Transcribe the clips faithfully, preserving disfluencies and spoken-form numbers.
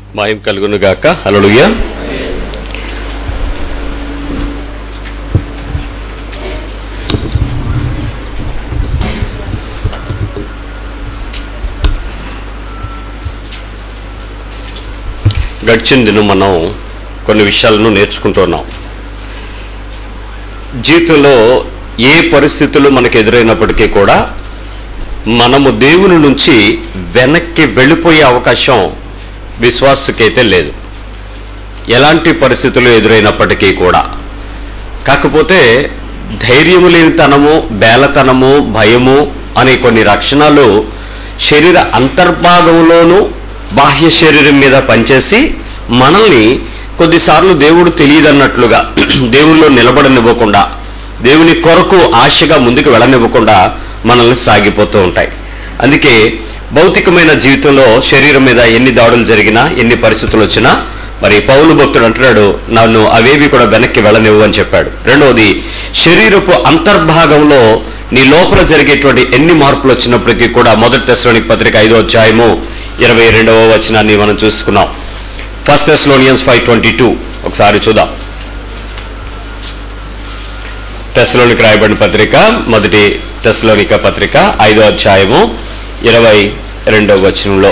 మహిమ కలుగును గాక. హల్లెలూయా. గడిచిన దినం మనం కొన్ని విషయాలను నేర్చుకుంటున్నాం. జీవితంలో ఏ పరిస్థితులు మనకు ఎదురైనప్పటికీ కూడా మనము దేవుని నుంచి వెనక్కి వెళ్ళిపోయే అవకాశం విశ్వాసకైతే లేదు, ఎలాంటి పరిస్థితులు ఎదురైనప్పటికీ కూడా. కాకపోతే ధైర్యము లేనితనము, బేలతనము, భయము అనే కొన్ని లక్షణాలు శరీర అంతర్భాగంలోనూ బాహ్య శరీరం మీద పనిచేసి మనల్ని కొద్దిసార్లు దేవుడు తెలియదన్నట్లుగా దేవుల్లో నిలబడనివ్వకుండా, దేవుని కొరకు ఆశగా ముందుకు వెళ్ళనివ్వకుండా మనల్ని సాగిపోతూ ఉంటాయి. అందుకే భౌతికమైన జీవితంలో శరీరం మీద ఎన్ని దాడులు జరిగినా, ఎన్ని పరిస్థితులు వచ్చినా, మరి పౌలు భక్తుడు అంటున్నాడు, నన్ను అవేవి కూడా వెనక్కి వెళ్ళనివ్వు అని చెప్పాడు. రెండవది, శరీరపు అంతర్భాగంలో నీ లోపల జరిగేటువంటి ఎన్ని మార్పులు వచ్చినప్పటికీ కూడా మొదటి తెస్సలోనికీ పత్రిక ఐదో అధ్యాయము ఇరవై రెండవ వచనాన్ని మనం చూసుకున్నాం. First Thessalonians five twenty two ఒకసారి చూద్దాం. తెస్సలోనికీ రాయబడిన పత్రిక, మొదటి తెస్సలోనిక పత్రిక ఐదో అధ్యాయము ఇరవై రెండవ వచనంలో,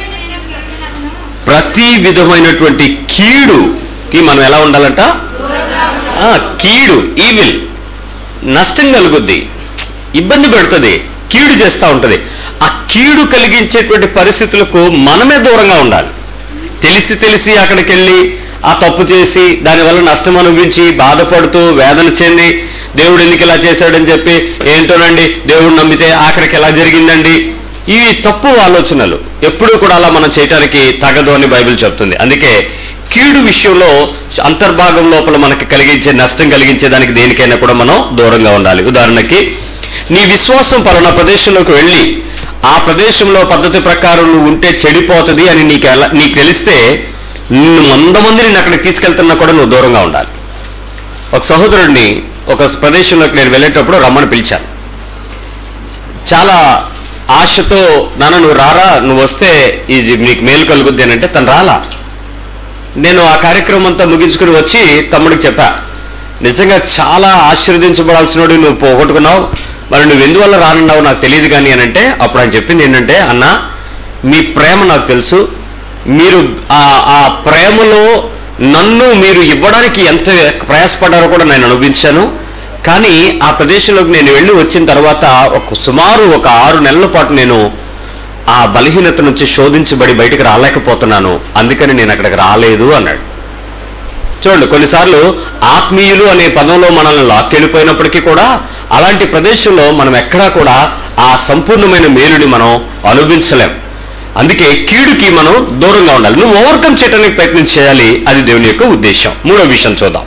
ప్రతి విధమైనటువంటి కీడుకి మనం ఎలా ఉండాలంట? కీడు, ఈవిల్, నష్టం కలుగుద్ది, ఇబ్బంది పెడుతుంది, కీడు చేస్తూ ఉంటుంది. ఆ కీడు కలిగించేటువంటి పరిస్థితులకు మనమే దూరంగా ఉండాలి. తెలిసి తెలిసి అక్కడికి వెళ్ళి ఆ తప్పు చేసి దానివల్ల నష్టం అనుభవించి బాధపడుతూ వేదన చెంది దేవుడు ఎందుకు ఇలా చేశాడని చెప్పి ఏంటోనండి దేవుడు నమ్మితే ఆఖరికి ఎలా జరిగిందండి, ఇవి తప్పు ఆలోచనలు. ఎప్పుడూ కూడా అలా మనం చేయటానికి తగదు అని బైబిల్ చెప్తుంది. అందుకే కీడు విషయంలో అంతర్భాగం లోపల మనకి కలిగించే నష్టం కలిగించే దానికి దేనికైనా కూడా మనం దూరంగా ఉండాలి. ఉదాహరణకి, నీ విశ్వాసం పలానా ప్రదేశంలోకి వెళ్ళి ఆ ప్రదేశంలో పద్ధతి ప్రకారం నువ్వు ఉంటే చెడిపోతుంది అని నీకు ఎలా నీకు తెలిస్తే నిన్ను వంద మంది నేను అక్కడికి తీసుకెళ్తున్నా కూడా నువ్వు దూరంగా ఉండాలి. ఒక సహోదరుడిని ఒక ప్రదేశంలోకి నేను వెళ్ళేటప్పుడు రమ్మని పిలిచాను. చాలా ఆశతో, నాన్న నువ్వు రారా, నువ్వు వస్తే ఇది నీకు మేలు కలుగుద్ది అని అంటే తను రాలా. నేను ఆ కార్యక్రమం అంతా ముగించుకుని వచ్చి తమ్ముడికి చెప్పా, నిజంగా చాలా ఆశీర్వదించబడాల్సినోడు నువ్వు పోగొట్టుకున్నావు, మరి నువ్వు ఎందువల్ల రానున్నావు నాకు తెలియదు కానీ అని అంటే, అప్పుడు ఆయన చెప్పింది ఏంటంటే, అన్న మీ ప్రేమ నాకు తెలుసు, మీరు ఆ ప్రేమలో నన్ను మీరు ఇవ్వడానికి ఎంత ప్రయాసపడ్డారో కూడా నేను అనుభవించాను. కానీ ఆ ప్రదేశంలోకి నేను వెళ్ళి వచ్చిన తర్వాత ఒక సుమారు ఒక ఆరు నెలల పాటు నేను ఆ బలహీనత నుంచి శోధించబడి బయటకు రాలేకపోతున్నాను, అందుకని నేను అక్కడికి రాలేదు అన్నాడు. చూడండి, కొన్నిసార్లు ఆత్మీయులు అనే పదంలో మనల్ని లాక్కెళ్ళిపోయినప్పటికీ కూడా అలాంటి ప్రదేశంలో మనం ఎక్కడా కూడా ఆ సంపూర్ణమైన మేలుని మనం అనుభవించలేం. అందుకే కీడుకి మనం దూరంగా ఉండాలి. నువ్వు ఓవర్కమ్ చేయడానికి ప్రయత్నం చేయాలి, అది దేవుని యొక్క ఉద్దేశం. మూడో విషయం చూద్దాం.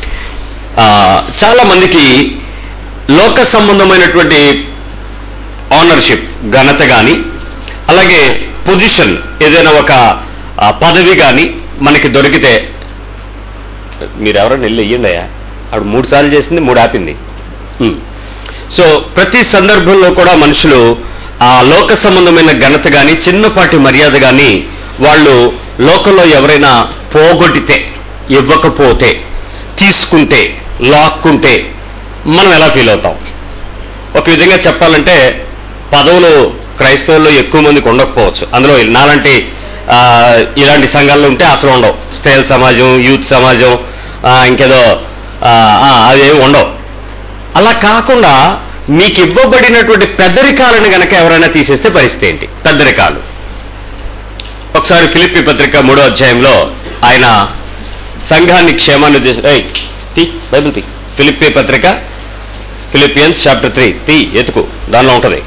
చాలా మందికి లోక సంబంధమైనటువంటి ఆనర్షిప్, ఘనత కానీ, అలాగే పొజిషన్, ఏదైనా ఒక పదవి కానీ మనకి దొరికితే, మీరెవరైనా వెళ్ళి ఇయ్యండియా, అప్పుడు మూడు సార్లు చేసింది, మూడు ఆపింది. సో ప్రతి సందర్భంలో కూడా మనుషులు ఆ లోక సంబంధమైన ఘనత కానీ, చిన్నపాటి మర్యాద కానీ వాళ్ళు లోకంలో ఎవరైనా పోగొట్టితే, ఇవ్వకపోతే, తీసుకుంటే, లాక్కుంటే మనం ఎలా ఫీల్ అవుతాం? ఒక విధంగా చెప్పాలంటే పదవులు క్రైస్తవుల్లో ఎక్కువ మందికి ఉండకపోవచ్చు. అందులో నాలాంటి ఇలాంటి సంఘాల్లో ఉంటే అసలు ఉండవు. స్త్రీల సమాజం, యూత్ సమాజం, ఇంకేదో అవేమి ఉండవు. అలా కాకుండా మీకు ఇవ్వబడినటువంటి పెద్దరికాలను గనక ఎవరైనా తీసేస్తే పరిస్థితి ఏంటి? పెద్దరికాలు ఒకసారి ఫిలిప్పీ పత్రిక మూడో అధ్యాయంలో ఆయన సంఘాన్ని క్షేమాన్ని తీ బైబిల్ తీ ఫిలిప్పీ పత్రిక, ఫిలిపియన్స్ చాప్టర్ త్రీ తీ ఎతుకు, దానిలో ఉంటుంది.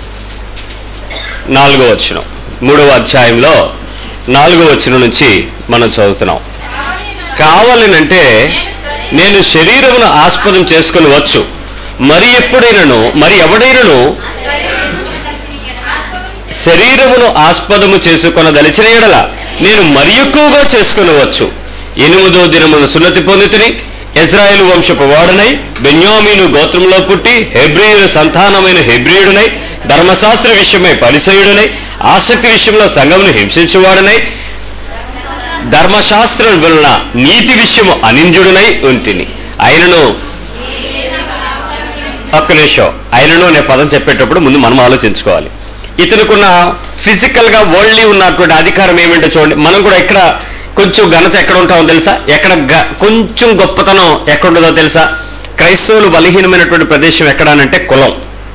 నాలుగో వచనం, మూడవ అధ్యాయంలో నాలుగో వచనం నుంచి మనం చదువుతున్నాం. కావాలనంటే నేను శరీరమును ఆస్పదం చేసుకుని వచ్చు, మరి ఎప్పుడైనాను మరి ఎవడైనాను శరీరమును ఆస్పదము చేసుకొనదలిచిన యెడల నేను మరి ఎక్కువగా చేసుకునవచ్చు. ఎనిమిదో దినమున సున్నతి పొందితిని, ఇశ్రాయేలు వంశపు వాడనై, బెన్యామీను గోత్రంలో పుట్టి, హెబ్రీయుల సంతానమైన హెబ్రీయుడనై, ధర్మశాస్త్ర విషయమై పరిసయుడనై, ఆసక్తి విషయంలో సంఘమును హింసించువాడనై, ధర్మశాస్త్రం వలన నీతి విషయము అనింజుడునై ఉంటిని. ఆయనను ఒక్క నిమిషం ఆయనను అనే పదం చెప్పేటప్పుడు ముందు మనం ఆలోచించుకోవాలి. ఇతనుకున్న ఫిజికల్ గా వరల్డ్లీ ఉన్నటువంటి అధికారం ఏమిటో చూడండి. మనం కూడా ఇక్కడ కొంచెం ఘనత ఎక్కడ ఉంటామో తెలుసా? ఎక్కడ కొంచెం గొప్పతనం ఎక్కడుంటుందో తెలుసా? క్రైస్తవులు బలహీనమైనటువంటి ప్రదేశం ఎక్కడానంటే కులం,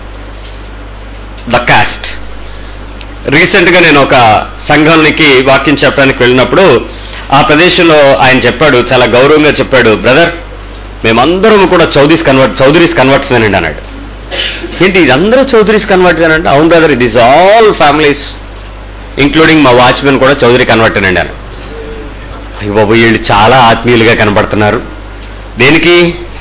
ద కాస్ట్. రీసెంట్ గా నేను ఒక సంఘానికి వాక్యం చెప్పడానికి వెళ్ళినప్పుడు ఆ ప్రదేశంలో ఆయన చెప్పాడు, చాలా గౌరవంగా చెప్పాడు, బ్రదర్ మేమందరం కూడా చౌదరీస్ కన్వర్ట్ చౌదరీస్ కన్వర్ట్స్ అండి అన్నాడు. ఏంటి ఇదందరూ చౌదరీస్ కన్వర్ట్ అంటే? అవును brother, it is all families including మా వాచ్మెన్ కూడా చౌదరి కన్వర్ట్ అండి అని. అయ్య బాబు, వీళ్ళు చాలా ఆత్మీయులుగా కనబడుతున్నారు. దేనికి?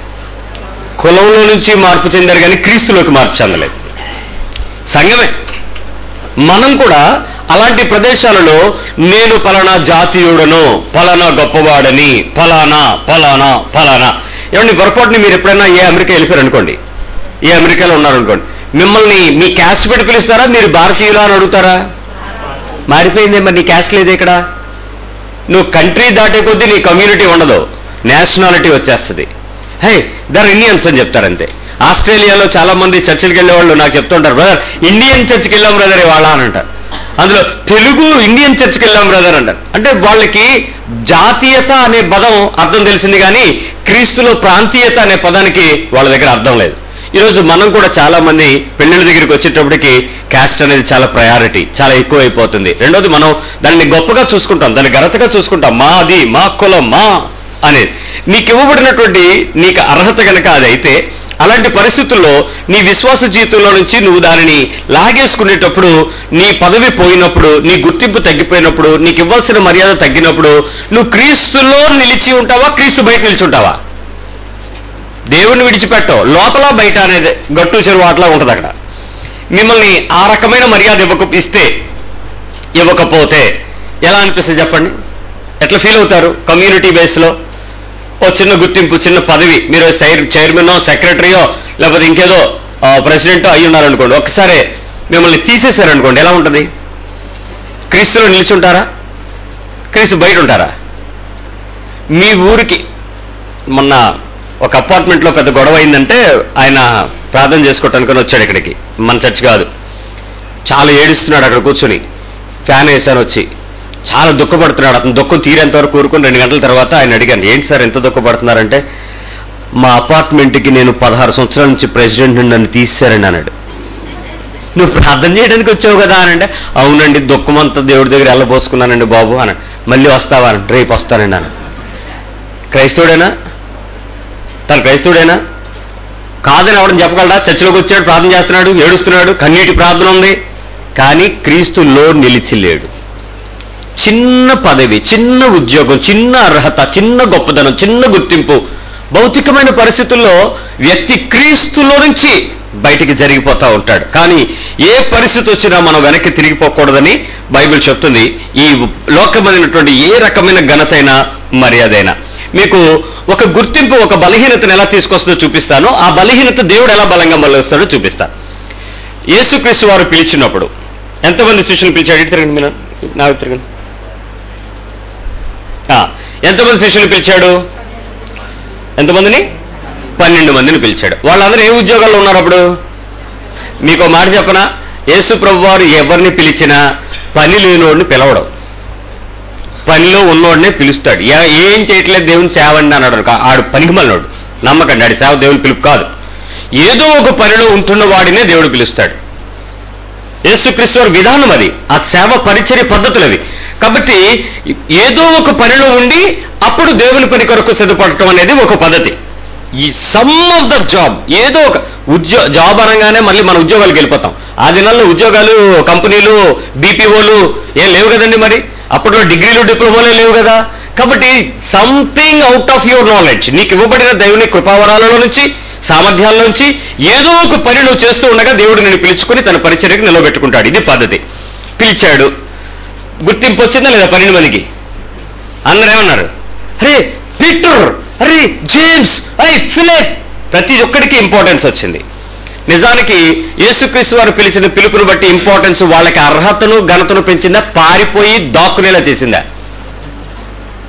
కులంలో నుంచి మార్పు చెందారు కానీ క్రీస్తులోకి మార్పు చెందలేదు. సంఘమే. మనం కూడా అలాంటి ప్రదేశాలలో నేను పలానా జాతీయుడను, పలానా గొప్పవాడని, పలానా పలానా పలానా. ఏమండి పొరపాటుని మీరు ఎప్పుడైనా ఏ అమెరికా వెళ్ళిపోయారు అనుకోండి, ఏ అమెరికాలో ఉన్నారనుకోండి, మిమ్మల్ని మీ క్యాస్ట్ పెట్టి పిలుస్తారా, మీరు భారతీయులా అని అడుగుతారా? మారిపోయిందే మరి, నీ క్యాస్ట్ లేదు ఇక్కడ. నువ్వు కంట్రీ దాటే కొద్దీ నీ కమ్యూనిటీ ఉండదు, నేషనాలిటీ వచ్చేస్తుంది. హే దర్ ఇండియన్స్ అని చెప్తారంతే. ఆస్ట్రేలియాలో చాలా మంది చర్చికి వెళ్ళే వాళ్ళు నాకు చెప్తుంటారు, బ్రదర్ ఇండియన్ చర్చికి వెళ్ళాం బ్రదర్ ఇవాళ అని అంటారు. అందులో తెలుగు ఇండియన్ చర్చికి వెళ్ళాం బ్రదర్ అంటారు. అంటే వాళ్ళకి జాతీయత అనే పదం అర్థం తెలిసింది కానీ క్రీస్తులో ప్రాంతీయత అనే పదానికి వాళ్ళ దగ్గర అర్థం లేదు. ఈరోజు మనం కూడా చాలా మంది పెళ్లిళ్ళ దగ్గరికి వచ్చేటప్పటికి క్యాస్ట్ అనేది చాలా ప్రయారిటీ, చాలా ఎక్కువ అయిపోతుంది. రెండోది మనం దాన్ని గొప్పగా చూసుకుంటాం, దాన్ని ఘనతగా చూసుకుంటాం. మాది, మా కులం, మా అనేది. నీకు ఇవ్వబడినటువంటి నీకు అర్హత కనుక అదైతే, అలాంటి పరిస్థితుల్లో నీ విశ్వాస జీవితంలో నుంచి నువ్వు దానిని లాగేసుకునేటప్పుడు, నీ పదవి పోయినప్పుడు, నీ గుర్తింపు తగ్గిపోయినప్పుడు, నీకు ఇవ్వాల్సిన మర్యాద తగ్గినప్పుడు నువ్వు క్రీస్తులో నిలిచి ఉంటావా, క్రీస్తు బయట నిలిచి ఉంటావా? దేవుణ్ణి విడిచిపెట్టవు. లోపల బయట అనేది గట్టు చెరువు అట్లా ఉంటుంది అక్కడ. మిమ్మల్ని ఆ రకమైన మర్యాద ఇవ్వక ఇస్తే ఇవ్వకపోతే ఎలా అనిపిస్తుంది చెప్పండి? ఎట్లా ఫీల్ అవుతారు? కమ్యూనిటీ బేస్లో ఓ చిన్న గుర్తింపు, చిన్న పదవి, మీరు చైర్మనో సెక్రటరీయో లేకపోతే ఇంకేదో ప్రెసిడెంటో అయి ఉన్నారనుకోండి, ఒక్కసారి మిమ్మల్ని తీసేశారనుకోండి, ఎలా ఉంటుంది? క్రీస్తులో నిలిచుంటారా, క్రీస్తు బయట ఉంటారా? మీ ఊరికి మొన్న ఒక అపార్ట్మెంట్లో పెద్ద గొడవ అయిందంటే ఆయన ప్రార్థన చేసుకోవటానికి వచ్చాడు ఇక్కడికి, మన చర్చ్ కాదు. చాలా ఏడుస్తున్నాడు అక్కడ కూర్చొని, ఫ్యాన్ వేసాను వచ్చి చాలా దుఃఖపడుతున్నాడు. అతను దుఃఖం తీరేంత వరకు కూరుకుని రెండు గంటల తర్వాత ఆయన అడిగాను, ఏంటి సార్ ఎంత దుఃఖపడుతున్నారంటే, మా అపార్ట్మెంట్కి నేను పదహారు సంవత్సరాల నుంచి ప్రెసిడెంట్ నన్ను తీసేశారండి అన్నాడు. నువ్వు ప్రార్థన చేయడానికి వచ్చావు కదా అని అంటే, అవునండి దుఃఖం అంతా దేవుడి దగ్గర వెళ్ళబోసుకున్నానండి బాబు అన్నాడు. మళ్ళీ వస్తావా అని, రేపు వస్తానండి అన్నాడు. క్రైస్తవుడేనా? తను క్రైస్తవుడేనా? కాదని అవడం చెప్పగలడా? చర్చిలోకి వచ్చాడు, ప్రార్థన చేస్తున్నాడు, ఏడుస్తున్నాడు, కన్నీటి ప్రార్థన ఉంది, కానీ క్రీస్తులో నిలిచి లేడు. చిన్న పదవి, చిన్న ఉద్యోగం, చిన్న అర్హత, చిన్న గొప్పదనం, చిన్న గుర్తింపు, భౌతికమైన పరిస్థితుల్లో వ్యక్తి క్రీస్తులో నుంచి బయటికి జరిగిపోతా ఉంటాడు. కానీ ఏ పరిస్థితి వచ్చినా మనం వెనక్కి తిరిగిపోకూడదని బైబిల్ చెప్తుంది. ఈ లోకమైనటువంటి ఏ రకమైన ఘనతైనా మర్యాదైనా. మీకు ఒక గుర్తింపు ఒక బలహీనతను ఎలా తీసుకొస్తుందో చూపిస్తాను. ఆ బలహీనత దేవుడు ఎలా బలంగా మళ్ళొస్తాడో చూపిస్తాను. యేసుక్రీస్తు వారు పిలిచినప్పుడు ఎంతమంది శిష్యులు పిలిచాడు? ఇటు తిరగండి, మీరు నాకు తిరగండి. ఎంతమంది శిష్యులు పిలిచాడు? ఎంతమందిని? పన్నెండు మందిని పిలిచాడు. వాళ్ళందరూ ఏ ఉద్యోగాల్లో ఉన్నారు అప్పుడు? మీకు మాట చెప్పనా, యేసు ప్రభు వారు ఎవరిని పిలిచినా పని లేనోడిని పిలవడం, పనిలో ఉన్నోడినే పిలుస్తాడు. ఏం చేయట్లేదు దేవుని సేవ అండి అన్నాడు, ఆడు పనికి మళ్ళోడు, నమ్మకండి, ఆడి సేవ దేవుని పిలుపు కాదు. ఏదో ఒక పనిలో ఉంటున్న వాడినే దేవుడు పిలుస్తాడు. యేసుక్రీస్తు వారి విధానం అది, ఆ సేవ పరిచర్య పద్ధతులు అవి. కాబట్టి ఏదో ఒక పనిలో ఉండి అప్పుడు దేవుని పని కొరకు సిద్ధపడటం అనేది ఒక పద్ధతి. ఈ సమ్ ఆఫ్ ద జాబ్, ఏదో ఒక ఉద్యో జాబ్ అనగానే మళ్ళీ మన ఉద్యోగాలకు వెళ్ళిపోతాం. ఆ దినాల్లో ఉద్యోగాలు, కంపెనీలు, బీపీఓలు ఏం లేవు కదండి. మరి అప్పట్లో డిగ్రీలు, డిప్లొమాలే లేవు కదా. కాబట్టి something out of your knowledge, నీకు ఇవ్వబడిన దేవుని కృపావరాలలో నుంచి, సామర్థ్యాల్లోంచి ఏదో ఒక పని నువ్వు చేస్తూ ఉండగా దేవుడు నిన్ను పిలుచుకుని తన పరిచర్యకు నిలబెట్టుకుంటాడు. ఇది పద్ధతి. పిలిచాడు, గుర్తింపు వచ్చిందా లేదా? పన్నెండు మందికి అందరూ ఏమన్నారు? అరే పీటర్, అరే జేమ్స్, అరే ఫిలిప్, ప్రతి ఒక్కడికి ఇంపార్టెన్స్ వచ్చింది. నిజానికి యేసుక్రీస్తు వారు పిలిచిన పిలుపును బట్టి ఇంపార్టెన్స్ వాళ్ళకి అర్హతను ఘనతను పెంచిందా, పారిపోయి దాక్కునేలా చేసిందా?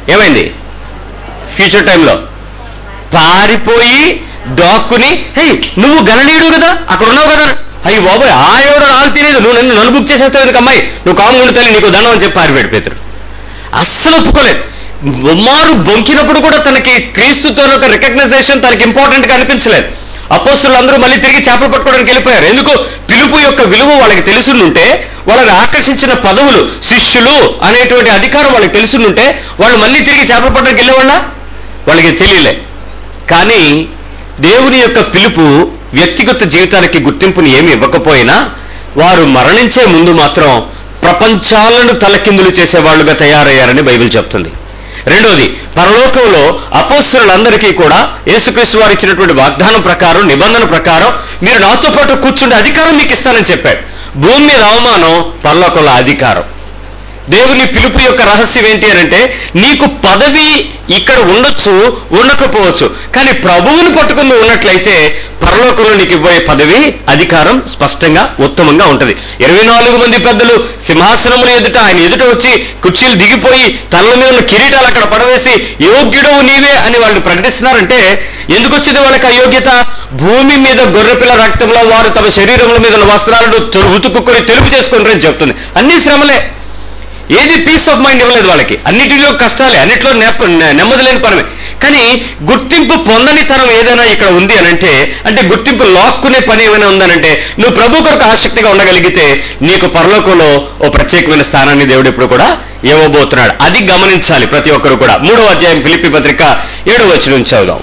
ఏమైంది? ఫ్యూచర్ టైంలో పారిపోయి దాక్కుని, హే నువ్వు గణనీయుడు కదా, అక్కడ ఉన్నావు కదా, అయ్యి బాబోయ్ ఆ ఎవడో నాకు తెలియదు, నువ్వు నన్ను నన్ను బుక్ చేసేస్తావు ఎందుకు అమ్మాయి, నువ్వు కాము ఉండి తల్లి నీకు దండం అని చెప్పి పారిపోయాడు పేతురు. అస్సలు ఒప్పుకోలేదు. బొమ్మారు బొంకినప్పుడు కూడా తనకి క్రీస్తుతో ఒక రికగ్నైజేషన్ తనకి ఇంపార్టెంట్ గా అనిపించలేదు. అపోస్తలులు అందరూ మళ్ళీ తిరిగి చేపలు పట్టుకోవడానికి వెళ్ళిపోయారు. ఎందుకు? పిలుపు యొక్క విలువ వాళ్ళకి తెలుసుంటే, వాళ్ళని ఆకర్షించిన పదవులు శిష్యులు అనేటువంటి అధికారం వాళ్ళకి తెలుసుంటే వాళ్ళు మళ్ళీ తిరిగి చేపలు పట్టడానికి వెళ్ళేవాళ్ళ వాళ్ళకి తెలియలే. కానీ దేవుని యొక్క పిలుపు వ్యక్తిగత జీవితానికి గుర్తింపుని ఏమి ఇవ్వకపోయినా వారు మరణించే ముందు మాత్రం ప్రపంచాలను తలకిందులు చేసేవాళ్లుగా తయారయ్యారని బైబిల్ చెప్తుంది. రెండోది, పరలోకంలో అపోస్తలులందరికీ కూడా యేసుక్రీస్తు వారు ఇచ్చినటువంటి వాగ్దానం ప్రకారం, నిబంధన ప్రకారం మీరు నాతో పాటు కూర్చుండే అధికారం మీకు ఇస్తానని చెప్పాడు. భూమి మీద అవమానం, పరలోకంలో అధికారం. దేవుని పిలుపు యొక్క రహస్యం ఏంటి అనంటే, నీకు పదవి ఇక్కడ ఉండొచ్చు, ఉండకపోవచ్చు, కానీ ప్రభువుని పట్టుకుని ఉన్నట్లయితే పరలోకంలో నీకు ఇవ్వే పదవి, అధికారం స్పష్టంగా ఉత్తమంగా ఉంటది. ఇరవై నాలుగు మంది పెద్దలు సింహాసనముల ఎదుట ఆయన ఎదుట వచ్చి కుర్చీలు దిగిపోయి తల మీద ఉన్న కిరీటాలు అక్కడ పడవేసి యోగ్యుడవు నీవే అని వాళ్ళు ప్రకటిస్తున్నారంటే ఎందుకు వచ్చింది వాళ్ళకి అయోగ్యత? భూమి మీద గొర్రెపిల్ల రక్తంలో వారు తమ శరీరముల మీద ఉన్న వస్త్రాలను ఉతుక్కుని తెలుపు చేసుకుంటారని చెప్తుంది. అన్ని శ్రమలే, ఏది పీస్ ఆఫ్ మైండ్ ఇవ్వలేదు వాళ్ళకి, అన్నిటిలో కష్టాలే, అన్నిట్లో నెమ్మది లేని పనమే. కానీ గుర్తింపు పొందని తనం ఏదైనా ఇక్కడ ఉంది అనంటే, అంటే గుర్తింపు లాక్కునే పని ఏమైనా ఉందనంటే, నువ్వు ప్రభు కొరకు ఆసక్తిగా ఉండగలిగితే నీకు పరలోకంలో ఓ ప్రత్యేకమైన స్థానాన్ని దేవుడు ఇప్పుడు కూడా ఇవ్వబోతున్నాడు. అది గమనించాలి ప్రతి ఒక్కరు కూడా. మూడవ అధ్యాయం ఫిలిప్పీ పత్రిక ఏడవ వచనం నుంచి చదువుదాం.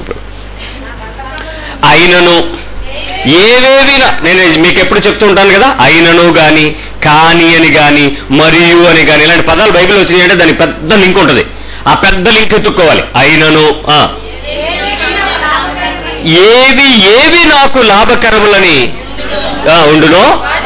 అయినను ఏవేవి, నేను మీకు ఎప్పుడు చెప్తూ ఉంటాను కదా, అయినను గాని, కాని అని గాని, మరియు అని గాని, ఇలాంటి పదాలు బైబిల్ వచ్చినాయి అంటే దానికి పెద్ద లింక్ ఉంటుంది. ఆ పెద్ద లింక్ ఎత్తుక్కోవాలి. అయినను ఏవి ఏవి నాకు లాభకరములని ఉండునో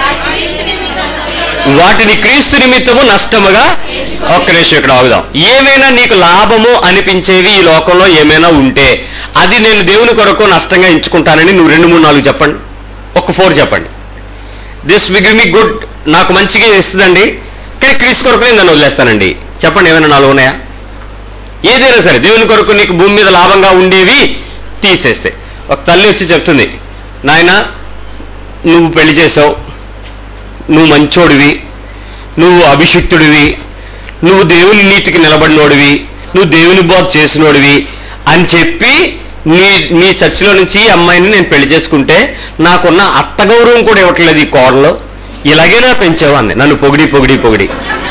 వాటిని క్రీస్తు నిమిత్తము నష్టముగా, ఒక్క నిమిషం ఇక్కడ ఆగుదాం. ఏమైనా నీకు లాభము అనిపించేవి ఈ లోకంలో ఏమైనా ఉంటే అది నేను దేవుని కొరకు నష్టంగా ఎంచుకుంటానని నువ్వు రెండు మూడు నాలుగు చెప్పండి, ఒక ఫోర్ చెప్పండి. This will give me good, నాకు మంచిగా ఇస్తుందండి, కానీ క్రీస్తు కొరకు నేను దాన్ని వదిలేస్తానండి. చెప్పండి, ఏమైనా నాలుగు ఉన్నాయా? ఏదైనా సరే దేవుని కొరకు నీకు భూమి మీద లాభంగా ఉండేవి తీసేస్తే. ఒక తల్లి వచ్చి చెప్తుంది, నాయన నువ్వు పెళ్లి చేసావు, నువ్వు మంచోడివి, నువ్వు అభిషిక్తుడివి, నువ్వు దేవుని నీతికి నిలబడినోడివి, నువ్వు దేవుని బోధ చేసినోడివి అని చెప్పి నీ నీ చర్చిలో నుంచి ఈ అమ్మాయిని నేను పెళ్లి చేసుకుంటే నాకున్న అత్తగౌరవం కూడా ఇవ్వట్లేదు ఈ కోడలో, ఇలాగేనా పెంచావు అంది నన్ను పొగిడి పొగిడి పొగిడి.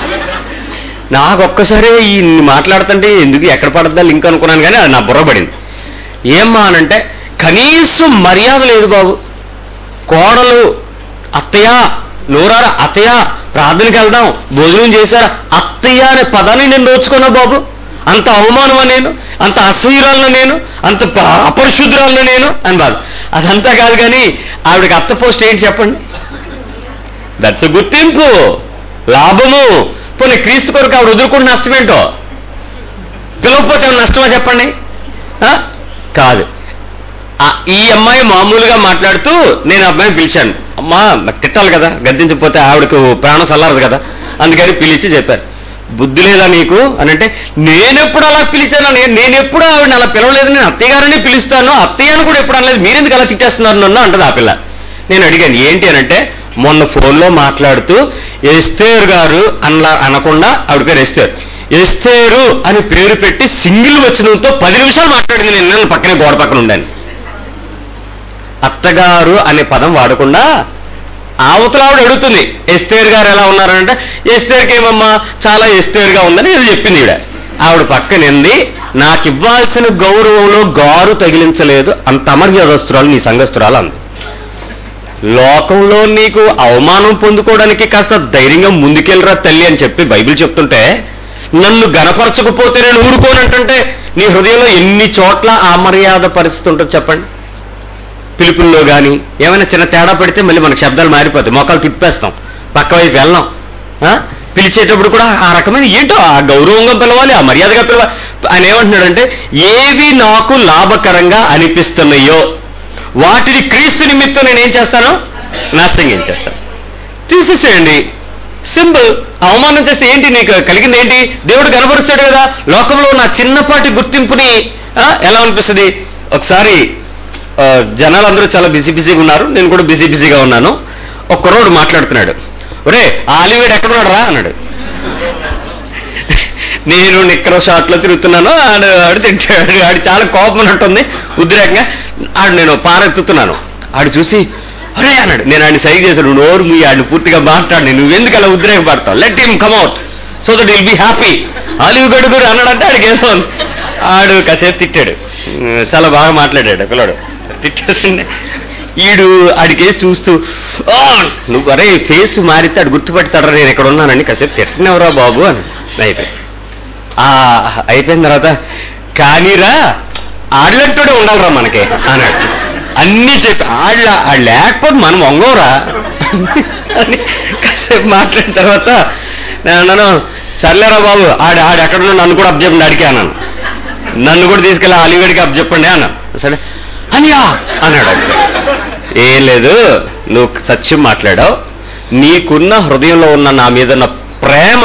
నాకు ఒక్కసారి ఈ మాట్లాడుతుంటే ఎందుకు ఎక్కడ పడద్దా లింక్ అనుకున్నాను, కానీ అది నా బుర్రపడింది. ఏమ్మా అనంటే కనీసం మర్యాద లేదు బాబు. కోడలు అత్తయ్య, నూరారా అత్తయ్య, ప్రార్థనకి వెళ్దాం, భోజనం చేశారా అత్తయ్య అనే పదాన్ని నేను దోచుకున్నా బాబు. అంత అవమానమా నేను, అంత అసహ్యురాలను నేను, అంత అపరిశుద్ధురాలను నేను అని బాధ. అదంతా కాదు, కానీ ఆవిడకి అత్త పోస్ట్ ఏంటి చెప్పండి? దట్స్ గుర్తింపు, లాభము. పోనీ క్రీస్తు కొరకు ఆవిడ వదులుకుంటే నష్టమేంటో? పిలవకపోతే నష్టమా చెప్పండి? కాదు. ఈ అమ్మాయి మామూలుగా మాట్లాడుతూ నేను అమ్మాయిని పిలిచాను, అమ్మా తిట్టాలి కదా, గద్దించకపోతే ఆవిడకు ప్రాణం సల్లారదు కదా, అందుకని పిలిచి చెప్పారు. బుద్ధి లేదా నీకు అని అంటే, నేనెప్పుడు అలా పిలిచాను, నేనెప్పుడు ఆవిడని అలా పిలవలేదు, నేను అత్తయ్య గారిని పిలుస్తాను, అత్తయ్యను కూడా ఎప్పుడు అనలేదు, మీరెందుకు అలా తిట్టేస్తున్నారు నన్ను అంటది ఆ పిల్ల. నేను అడిగాను ఏంటి అనంటే, మొన్న ఫోన్లో మాట్లాడుతూ ఎస్తేరు గారు అలా అనకుండా ఆవిడ పేరు ఎస్తేరు, ఎస్తేరు అని పేరు పెట్టి సింగిల్ వచనంతో పది నిమిషాలు మాట్లాడింది. నేను నన్ను పక్కనే గోడ పక్కన ఉండాను. అత్తగారు అనే పదం వాడకుండా ఆవతల ఆవిడ అడుగుతుంది ఎస్తేరు గారు ఎలా ఉన్నారంటే, ఎస్తేరుకి ఏమమ్మా చాలా ఎస్తేరుగా ఉందని ఇది చెప్పింది ఈవిడ. ఆవిడ పక్కనింది, నాకు ఇవ్వాల్సిన గౌరవంలో గారు తగిలించలేదు, అంత అమర్యాదస్తురాలు నీ సంఘస్తురాలు అంది. లోకంలో నీకు అవమానం పొందుకోవడానికి కాస్త ధైర్యంగా ముందుకెళ్ళరా తల్లి అని చెప్పి బైబిల్ చెప్తుంటే, నన్ను గనపరచకపోతే నేను ఊరుకోనంటే నీ హృదయంలో ఎన్ని చోట్ల అమర్యాద పరిస్థితి ఉంటుంది చెప్పండి. పిలుపుల్లో కానీ ఏమైనా చిన్న తేడా పడితే మళ్ళీ మనకు శబ్దాలు మారిపోతాయి, మొక్కలు తిప్పేస్తాం, పక్క వైపు వెళ్ళాం. పిలిచేటప్పుడు కూడా ఆ రకమైన ఏంటో ఆ గౌరవంగా పిలవాలి, ఆ మర్యాదగా పిలవాలి. ఆయన ఏమంటున్నాడంటే, ఏవి నాకు లాభకరంగా అనిపిస్తున్నాయో వాటిని క్రీస్తు నిమిత్తం నేనేం చేస్తాను, నష్టంగా ఏం చేస్తాను. తీసేసేయండి. సింపుల్. అవమానం చేస్తే ఏంటి నీకు కలిగింది ఏంటి? దేవుడు కనబరుస్తాడు కదా. లోకంలో నా చిన్నపాటి గుర్తింపుని ఎలా అనిపిస్తుంది? ఒకసారి జనాలందరూ చాలా బిజీ బిజీగా ఉన్నారు, నేను కూడా బిజీ బిజీగా ఉన్నాను. ఒక కుర్రోడు మాట్లాడుతున్నాడు, ఒరే ఆలివేడు ఎక్కడున్నాడు రా అన్నాడు. నేను నిక్కర షాట్లో తిరుగుతున్నాను, ఆడు ఆడు తింటాడు. ఆడు చాలా కోపం ఉన్నట్టుంది, ఉద్రేకంగా. ఆడు నేను పారెత్తుతున్నాను, ఆడు చూసి అరే అన్నాడు. నేను ఆడిని సైగ చేశాడు, నోరు మీ ఆడిని పూర్తిగా మాట్లాడి, నువ్వెందుకు అలా ఉద్రేకపడతావు, let him come out so that will be happy, ఆలివ్ గడుగురు అన్నాడంటే ఆడికి ఏదో ఆడు కాసేపు తిట్టాడు. చాలా బాగా మాట్లాడాడు పిల్లడు, తిట్టేసిండే. ఈడు ఆడికేసి చూస్తూ నువ్వు అరే ఫేస్ మారితే ఆడు గుర్తుపడతాడరా నేను ఎక్కడ ఉన్నానని, కాసేపు తిట్టనవరా బాబు అని అయిపోయి అయిపోయిన తర్వాత కానీరా ఆడలంటూనే ఉండాలిరా మనకి అన్నాడు. అన్నీ చెప్పి ఆళ్ళ ఆడు లేకపోతే మనం వంగోరా అని కాసేపు మాట్లాడిన తర్వాత నేను అన్నాను, సర్లేరా బాబు ఆడు ఆడు ఎక్కడున్నా నన్ను కూడా అబ్జెప్పండి అడిగా అన్నాను. నన్ను కూడా తీసుకెళ్ళి అలీగడికి అబ్జెప్పండి అన్నాను. సరే అనియా అన్నాడు. ఏం లేదు, నువ్వు సత్యం మాట్లాడావు, నీకున్న హృదయంలో ఉన్న నా మీద ఉన్న ప్రేమ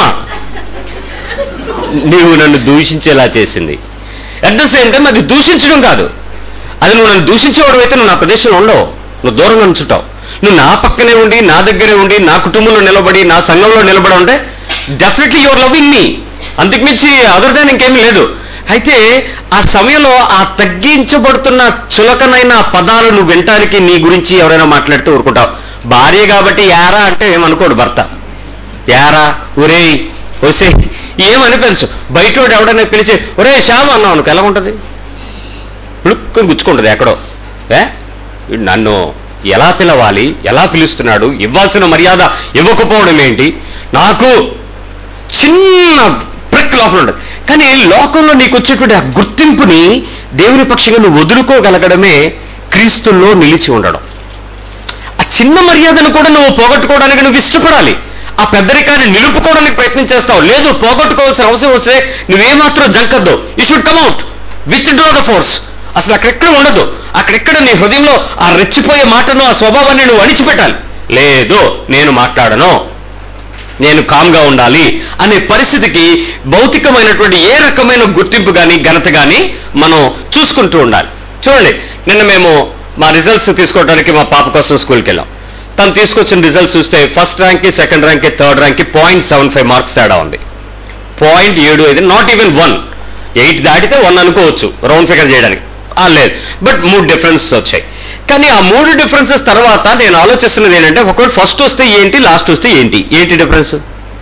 నీవు నన్ను దూషించేలా చేసింది. అట్ ద సేమ్ టైం అది దూషించడం కాదు, అది నువ్వు నన్ను దూషించేవాడు అయితే నువ్వు నా ప్రదేశంలో ఉండవు, నువ్వు దూరంగా ఉంచుతావు. నువ్వు నా పక్కనే ఉండి, నా దగ్గరే ఉండి, నా కుటుంబంలో నిలబడి, నా సంఘంలో నిలబడి ఉంటే డెఫినెట్లీ యువర్ లవింగ్ మీ. అంతకుమించి అదర్ దాన్ ఇంకేమీ లేదు. అయితే ఆ సమయంలో ఆ తగ్గించబడుతున్న చులకనైన పదాలను వినటానికి నీ గురించి ఎవరైనా మాట్లాడితే ఊరుకుంటావు. భార్య కాబట్టి యారా అంటే ఏమనుకోడు భర్త, యారా ఒరే వసే ఏమనిపించు. బయటోడు ఎవడైనా పిలిచి ఒరే శ్యామ అన్నావు అనుకో ఎలా ఉంటుంది, పులుక్కుని గుచ్చుకుంటుంది ఎక్కడో. ఏ నన్ను ఎలా పిలవాలి, ఎలా పిలుస్తున్నాడు, ఇవ్వాల్సిన మర్యాద ఇవ్వకపోవడం ఏంటి, నాకు చిన్న బ్రెక్ లోపల ఉండదు. కానీ లోకంలో నీకు వచ్చేటువంటి ఆ గుర్తింపుని దేవుని పక్షంగా నువ్వు వదులుకోగలగడమే క్రీస్తుల్లో నిలిచి ఉండడం. ఆ చిన్న మర్యాదను కూడా నువ్వు పోగొట్టుకోవడానికి నువ్వు ఇష్టపడాలి. ఆ పెద్దరికాన్ని నిలుపుకోవడానికి ప్రయత్నం చేస్తావు. లేదు, పోగొట్టుకోవాల్సిన అవసరం వస్తే నువ్వేమాత్రం జంకద్దు. You should come out withdraw the force. అసలు అక్కడెక్కడ ఉండదు. అక్కడెక్కడ నీ హృదయంలో ఆ రెచ్చిపోయే మాటను, ఆ స్వభావాన్ని నువ్వు అణిచిపెట్టాలి. లేదు నేను మాట్లాడను, నేను కామ్గా ఉండాలి అనే పరిస్థితికి భౌతికమైనటువంటి ఏ రకమైన గుర్తింపు కానీ ఘనత కానీ మనం చూసుకుంటూ ఉండాలి. చూడండి, నిన్న మేము మా రిజల్ట్స్ తీసుకోవడానికి మా పాప కోసం స్కూల్కి వెళ్ళాం. తను తీసుకొచ్చిన రిజల్ట్స్ చూస్తే ఫస్ట్ ర్యాంక్కి, సెకండ్ ర్యాంక్కి, థర్డ్ ర్యాంక్కి పాయింట్ సెవెన్ ఫైవ్ మార్క్స్ తేడా ఉంది. పాయింట్ ఏడు ఐదు, నాట్ ఈవెన్ వన్. ఎయిట్ దాటితే వన్ అనుకోవచ్చు రౌండ్ ఫిగర్ చేయడానికి, లేదు. బట్ మూడు డిఫరెన్సెస్ వచ్చాయి. కానీ ఆ మూడు డిఫరెన్సెస్ తర్వాత నేను ఆలోచిస్తున్నది ఏంటంటే, ఒకవేళ ఫస్ట్ వస్తే ఏంటి, లాస్ట్ వస్తే ఏంటి, ఏంటి డిఫరెన్స్?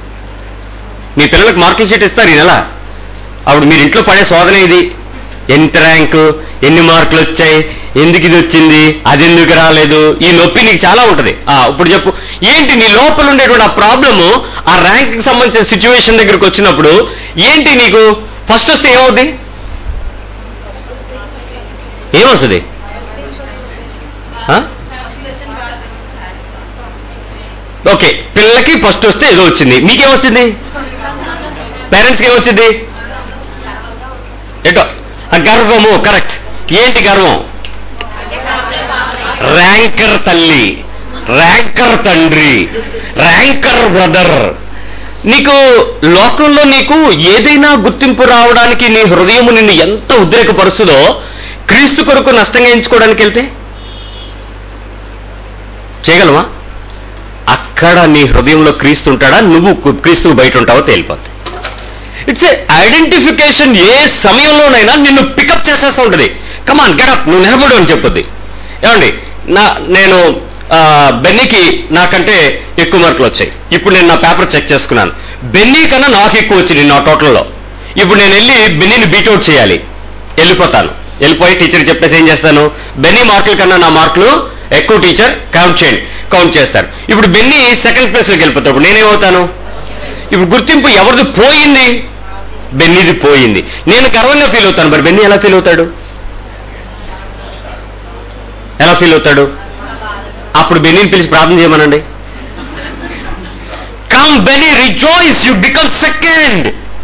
మీ పిల్లలకు మార్కుల షీట్ ఇస్తారు ఈ నెల, అప్పుడు మీరు ఇంట్లో పడే శోధన ఇది. ఎంత ర్యాంకు, ఎన్ని మార్కులు వచ్చాయి, ఎందుకు ఇది వచ్చింది, అది ఎందుకు రాలేదు, ఈ నొప్పి నీకు చాలా ఉంటుంది. ఇప్పుడు చెప్పు ఏంటి నీ లోపల ఉండేటువంటి ఆ ప్రాబ్లము ఆ ర్యాంక్కి సంబంధించిన సిచ్యువేషన్ దగ్గరికి వచ్చినప్పుడు ఏంటి నీకు ఫస్ట్ వస్తే ఏమవుద్ది, ఏమొస్తుంది? ఓకే, పిల్లలకి ఫస్ట్ వస్తే ఏదో వచ్చింది, మీకేమొచ్చింది? పేరెంట్స్కి ఏమొచ్చింది? ఎటో గర్వము. కరెక్ట్. ఏంటి గర్వం? ర్యాంకర్ తల్లి, ర్యాంకర్ తండ్రి, ర్యాంకర్ బ్రదర్. నీకు లోకంలో నీకు ఏదైనా గుర్తింపు రావడానికి నీ హృదయము నిన్ను ఎంత ఉద్రేకపరుస్తుందో, క్రీస్తు కొరకు నష్టంగా ఎంచుకోవడానికి వెళ్తే చేయగలవా? అక్కడ నీ హృదయంలో క్రీస్తు ఉంటాడా, నువ్వు క్రీస్తు బయట ఉంటావో తేలిపోతుంది. It's a identification. ఏ సమయంలోనైనా నిన్ను పికప్ చేసేస్తూ ఉంటుంది. కమాన్ గెటప్, నువ్వు నిలబడు అని చెప్పుద్ది. ఏమండి, నా నేను బెన్నీకి నాకంటే ఎక్కువ మార్కులు వచ్చాయి. ఇప్పుడు నేను నా పేపర్ చెక్ చేసుకున్నాను, బెన్నీ కన్నా నాకు ఎక్కువ వచ్చింది నా టోటల్లో. ఇప్పుడు నేను వెళ్ళి బెన్నీని బీట్అవుట్ చేయాలి, వెళ్ళిపోతాను. వెళ్ళిపోయి టీచర్ చెప్పేసి ఏం చేస్తాను, బెన్నీ మార్కుల కన్నా నా మార్కులు ఎక్కువ, టీచర్ కౌంట్ చేయండి, కౌంట్ చేస్తారు. ఇప్పుడు బెన్నీ సెకండ్ ప్లేస్లోకి వెళ్ళిపోతాడు. ఇప్పుడు నేనేమవుతాను? ఇప్పుడు గుర్తింపు ఎవరిది పోయింది? బెన్నీది పోయింది. నేను గర్వంగా ఫీల్ అవుతాను. మరి బెన్నీ ఎలా ఫీల్ అవుతాడు? ఎలా ఫీల్ అవుతాడు? అప్పుడు బెన్నీని పిలిచి ప్రార్థన చేయమనండి. Come Benny, rejoice, you become second.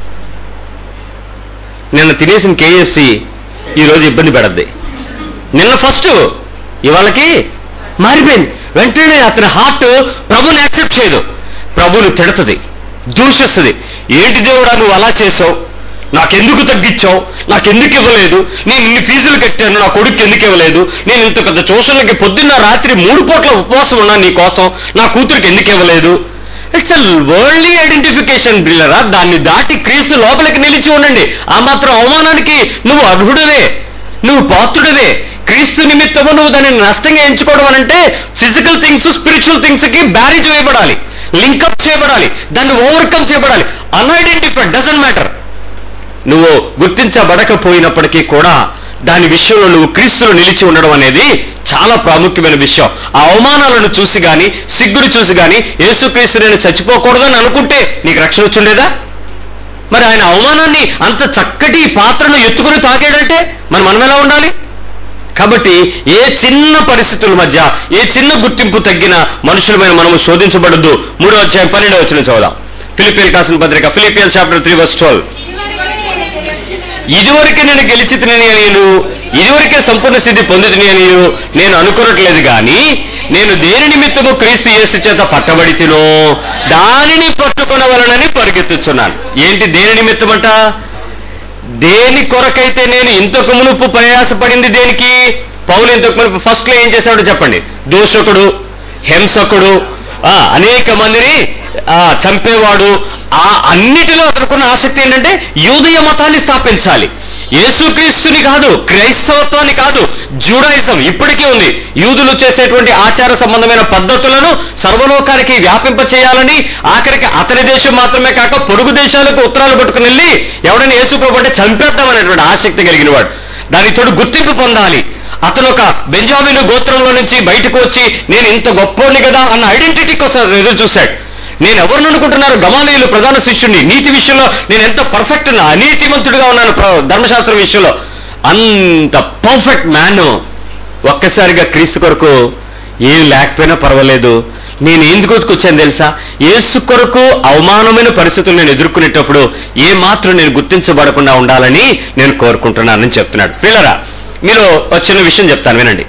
నిన్న తినేసిన కేఎఫ్సి ఈరోజు ఇబ్బంది పెడద్ది. నిన్న ఫస్ట్, ఇవాళకి మారిపోయింది. వెంటనే అతని హార్ట్ ప్రభుని యాక్సెప్ట్ చేయదు. ప్రభువుని తిడుతుంది, దూషిస్తుంది. ఏంటి దేవుడా నువ్వు అలా చేసావు, నాకెందుకు తగ్గించావు, నాకెందుకు ఇవ్వలేదు, నేను ఇన్ని ఫీజులు కట్టాను, నా కొడుకు ఎందుకు ఇవ్వలేదు, నేను ఇంత పెద్ద ట్యూషన్లకి పొద్దున్న రాత్రి మూడు పూట్ల ఉపవాసం ఉన్నా నీ కోసం, నా కూతురికి ఎందుకు ఇవ్వలేదు. ఇట్స్ అ వరల్డ్లీ ఐడెంటిఫికేషన్ బిల్లరా. దాన్ని దాటి క్రీస్తు లోపలికి నిలిచి ఉండండి. ఆ మాత్రం అవమానానికి నువ్వు అర్హుడివే, నువ్వు పాత్రుడివే. క్రీస్తు నిమిత్తము నువ్వు దాన్ని నష్టంగా ఎంచుకోవడం అనంటే ఫిజికల్ థింగ్స్ స్పిరిచువల్ థింగ్స్ కి బ్యారేజ్ వేయబడాలి, లింకప్ చేయబడాలి, దాన్ని ఓవర్కమ్ చేయబడాలి. Unidentified doesn't matter. నువ్వు గుర్తించబడకపోయినప్పటికీ కూడా దాని విషయంలో నువ్వు క్రీస్తులో నిలిచి ఉండడం అనేది చాలా ప్రాముఖ్యమైన విషయం. ఆ అవమానాలను చూసి గాని, సిగ్గును చూసి గాని యేసుక్రీస్తు నేను చచ్చిపోకూడదని అనుకుంటే నీకు రక్షణ వచ్చుండేదా? మరి ఆయన అవమానాన్ని అంత చక్కటి పాత్రను ఎత్తుకుని తాకాడంటే మరి మనం ఎలా ఉండాలి? కాబట్టి ఏ చిన్న పరిస్థితుల మధ్య, ఏ చిన్న గుర్తింపు తగ్గిన మనుషులమైన మనము శోధించబడద్దు. మూడో అధ్యాయం పన్నెండవ వచనం చదువుదాం. ఫిలిపియన్ రాసిన పత్రిక, Philippians chapter three verse twelve. ఇదివరకే నేను గెలిచి తినని అనియు, ఇదివరకే సంపూర్ణ స్థితి పొందుతుని అనియు నేను అనుకోనట్లేదు గాని, నేను దేని నిమిత్తము క్రీస్తు యేసు చేత పట్టబడి తినో దానిని పట్టుకొనవలనని పరిగెత్తుచున్నాను. ఏంటి దేని నిమిత్తమట? దేని కొరకైతే నేను ఇంతకు మునుపు ప్రయాసపడింది దేనికి? పౌలు ఇంతకు మునుపు ఫస్ట్ లో ఏం చేశాడో చెప్పండి. దూషకుడు, హింసకుడు, అనేక మందిని చంపేవాడు. ఆ అన్నిటిలో అతనుకున్న ఆసక్తి ఏంటంటే యూదయ మతాన్ని స్థాపించాలి. యేసుక్రీస్తుని కాదు, క్రైస్తవత్వాన్ని కాదు, జూడాయిజం ఇప్పటికీ ఉంది. యూదులు చేసేటువంటి ఆచార సంబంధమైన పద్ధతులను సర్వలోకానికి వ్యాపింప చేయాలని, ఆఖరికి అతని దేశం మాత్రమే కాక పొరుగు దేశాలకు ఉత్తరాలు పట్టుకుని వెళ్ళి ఎవడైనా యేసు ప్రభు అంటే చంపేద్దామనేటువంటి ఆసక్తి కలిగిన వాడు. దానికి తోడు గుర్తింపు పొందాలి. అతను ఒక బెంజామిను గోత్రంలో నుంచి బయటకు వచ్చి నేను ఇంత గొప్పోని కదా అన్న ఐడెంటిటీ కోసం ఎదురు చూశాడు. నేను ఎవరిని అనుకుంటున్నారు? గమాలీయులు ప్రధాన శిష్యుడిని. నీతి విషయంలో నేను ఎంత పర్ఫెక్ట్ ఉన్నా, అనీతిమంతుడిగా ఉన్నాను ధర్మశాస్త్రం విషయంలో. అంత పర్ఫెక్ట్ మ్యాన్ ఒక్కసారిగా క్రీస్తు కొరకు ఏం లేకపోయినా పర్వాలేదు, నేను ఎందుకు వచ్చాను తెలుసా? యేసు కొరకు అవమానమైన పరిస్థితులు నేను ఎదుర్కొనేటప్పుడు ఏ మాత్రం నేను గుర్తించబడకుండా ఉండాలని నేను కోరుకుంటున్నానని చెప్తున్నాడు. పిల్లరా, మీరు ఒక చిన్న విషయం చెప్తాను వినండి.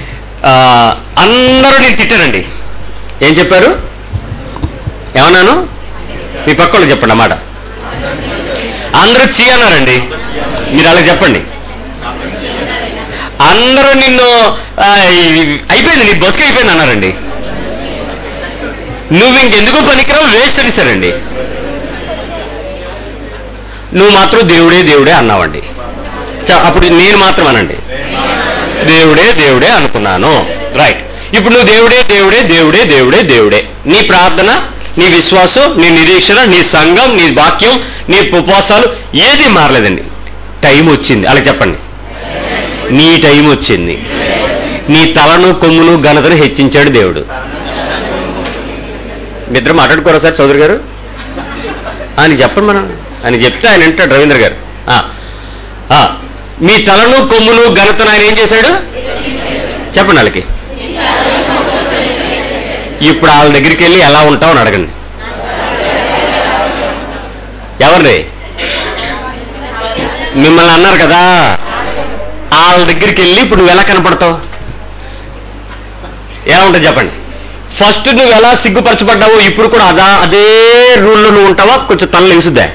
అందరూ నేను తిట్టానండి. ఏం చెప్పారు? ఏమన్నాను? మీ పక్కలు చెప్పండి అన్నమాట. అందరూ చీ అన్నారండి. మీరు అలా చెప్పండి. అందరూ నిన్ను అయిపోయింది, నీ బతుకు అయిపోయింది అన్నారండి. నువ్వు ఇంకెందుకు పనికిరావు, వేస్ట్ అనేసారండి. నువ్వు మాత్రం దేవుడే దేవుడే అన్నావండి. అప్పుడు నేను మాత్రం అనండి, దేవుడే దేవుడే అనుకున్నాను. రైట్. ఇప్పుడు నువ్వు దేవుడే దేవుడే దేవుడే దేవుడే దేవుడే. నీ ప్రార్థన, నీ విశ్వాసం, నీ నిరీక్షణ, నీ సంఘం, నీ వాక్యం, నీ ఉపవాసాలు ఏది మారలేదండి. టైం వచ్చింది. అలా చెప్పండి. నీ టైం వచ్చింది. నీ తలను కొమ్మును ఘనతను హెచ్చించాడు దేవుడు. మీ ఇద్దరు మాట్లాడుకోరా సార్ చౌదరి గారు అని చెప్పండి. మనం అని చెప్తే ఆయన వింటాడు రవీంద్ర గారు. మీ తలను కొమ్మును ఘనతను ఆయన ఏం చేశాడు చెప్పండి వాళ్ళకి. ఇప్పుడు వాళ్ళ దగ్గరికి వెళ్ళి ఎలా ఉంటావు అని అడగండి. ఎవరిని? మిమ్మల్ని అన్నారు కదా, వాళ్ళ దగ్గరికి వెళ్ళి ఇప్పుడు నువ్వు ఎలా కనపడతావు, ఎలా ఉంటుంది చెప్పండి. ఫస్ట్ నువ్వు ఎలా సిగ్గుపరచబడ్డావో ఇప్పుడు కూడా అదా అదే రూల్లో నువ్వు ఉంటావా? కొంచెం తనలు ఎగుసుద్దా?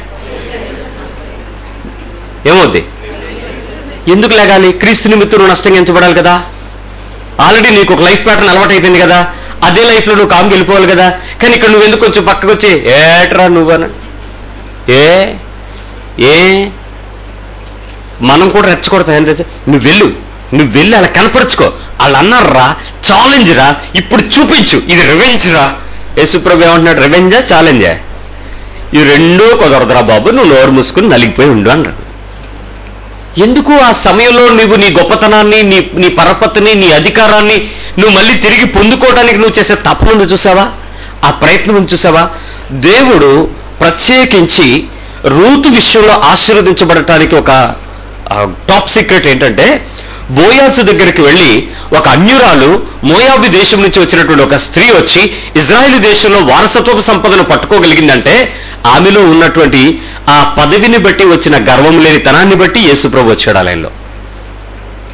ఏమవుద్ది? ఎందుకు లేగాలి? క్రీస్తు నిమిత్తం నువ్వు నష్టంగా ఎంచబడాలి కదా. ఆల్రెడీ నీకు ఒక లైఫ్ ప్యాటర్న్ అలవాటు అయిపోయింది కదా. అదే లైఫ్ లో నువ్వు కామ్కి వెళ్ళిపోవాలి కదా. కానీ ఇక్కడ నువ్వు ఎందుకు కొంచెం పక్కకు వచ్చి ఏట్రా నువ్వన ఏ ఏ మనం కూడా రెచ్చగొడతాం. ఏం రెచ్చ? నువ్వు వెళ్ళు, నువ్వు వెళ్ళి అలా కనపరచుకో. వాళ్ళు అన్నారా, ఛాలెంజ్ రా, ఇప్పుడు చూపించు, ఇది రివెంజ్ రా. యేసుప్రభు ఏమంటున్నాడు? రివెంజా ఛాలెంజా? ఈ రెండూ కుదరదురా బాబు, నువ్వు నోరు మూసుకుని నలిగిపోయి ఉండు అన్నాడు. ఎందుకు ఆ సమయంలో నువ్వు నీ గొప్పతనాన్ని, నీ నీ పరపతిని, నీ అధికారాన్ని నువ్వు మళ్ళీ తిరిగి పొందుకోవడానికి నువ్వు చేసే తపనను చూసావా? ఆ ప్రయత్నం చూసావా? దేవుడు ప్రత్యేకించి రూతు విషయంలో ఆశీర్వదించబడటానికి ఒక టాప్ సీక్రెట్ ఏంటంటే, బోయాజు దగ్గరికి వెళ్ళి ఒక అన్యురాలు మోయాబు దేశం నుంచి వచ్చినటువంటి ఒక స్త్రీ వచ్చి ఇజ్రాయేలు దేశంలో వారసత్వపు సంపదను పట్టుకోగలిగిందంటే ఆమెలో ఉన్నటువంటి ఆ పదవిని బట్టి వచ్చిన గర్వం లేని తనాన్ని బట్టి యేసుప్రభు వచ్చాడు ఆలయంలో.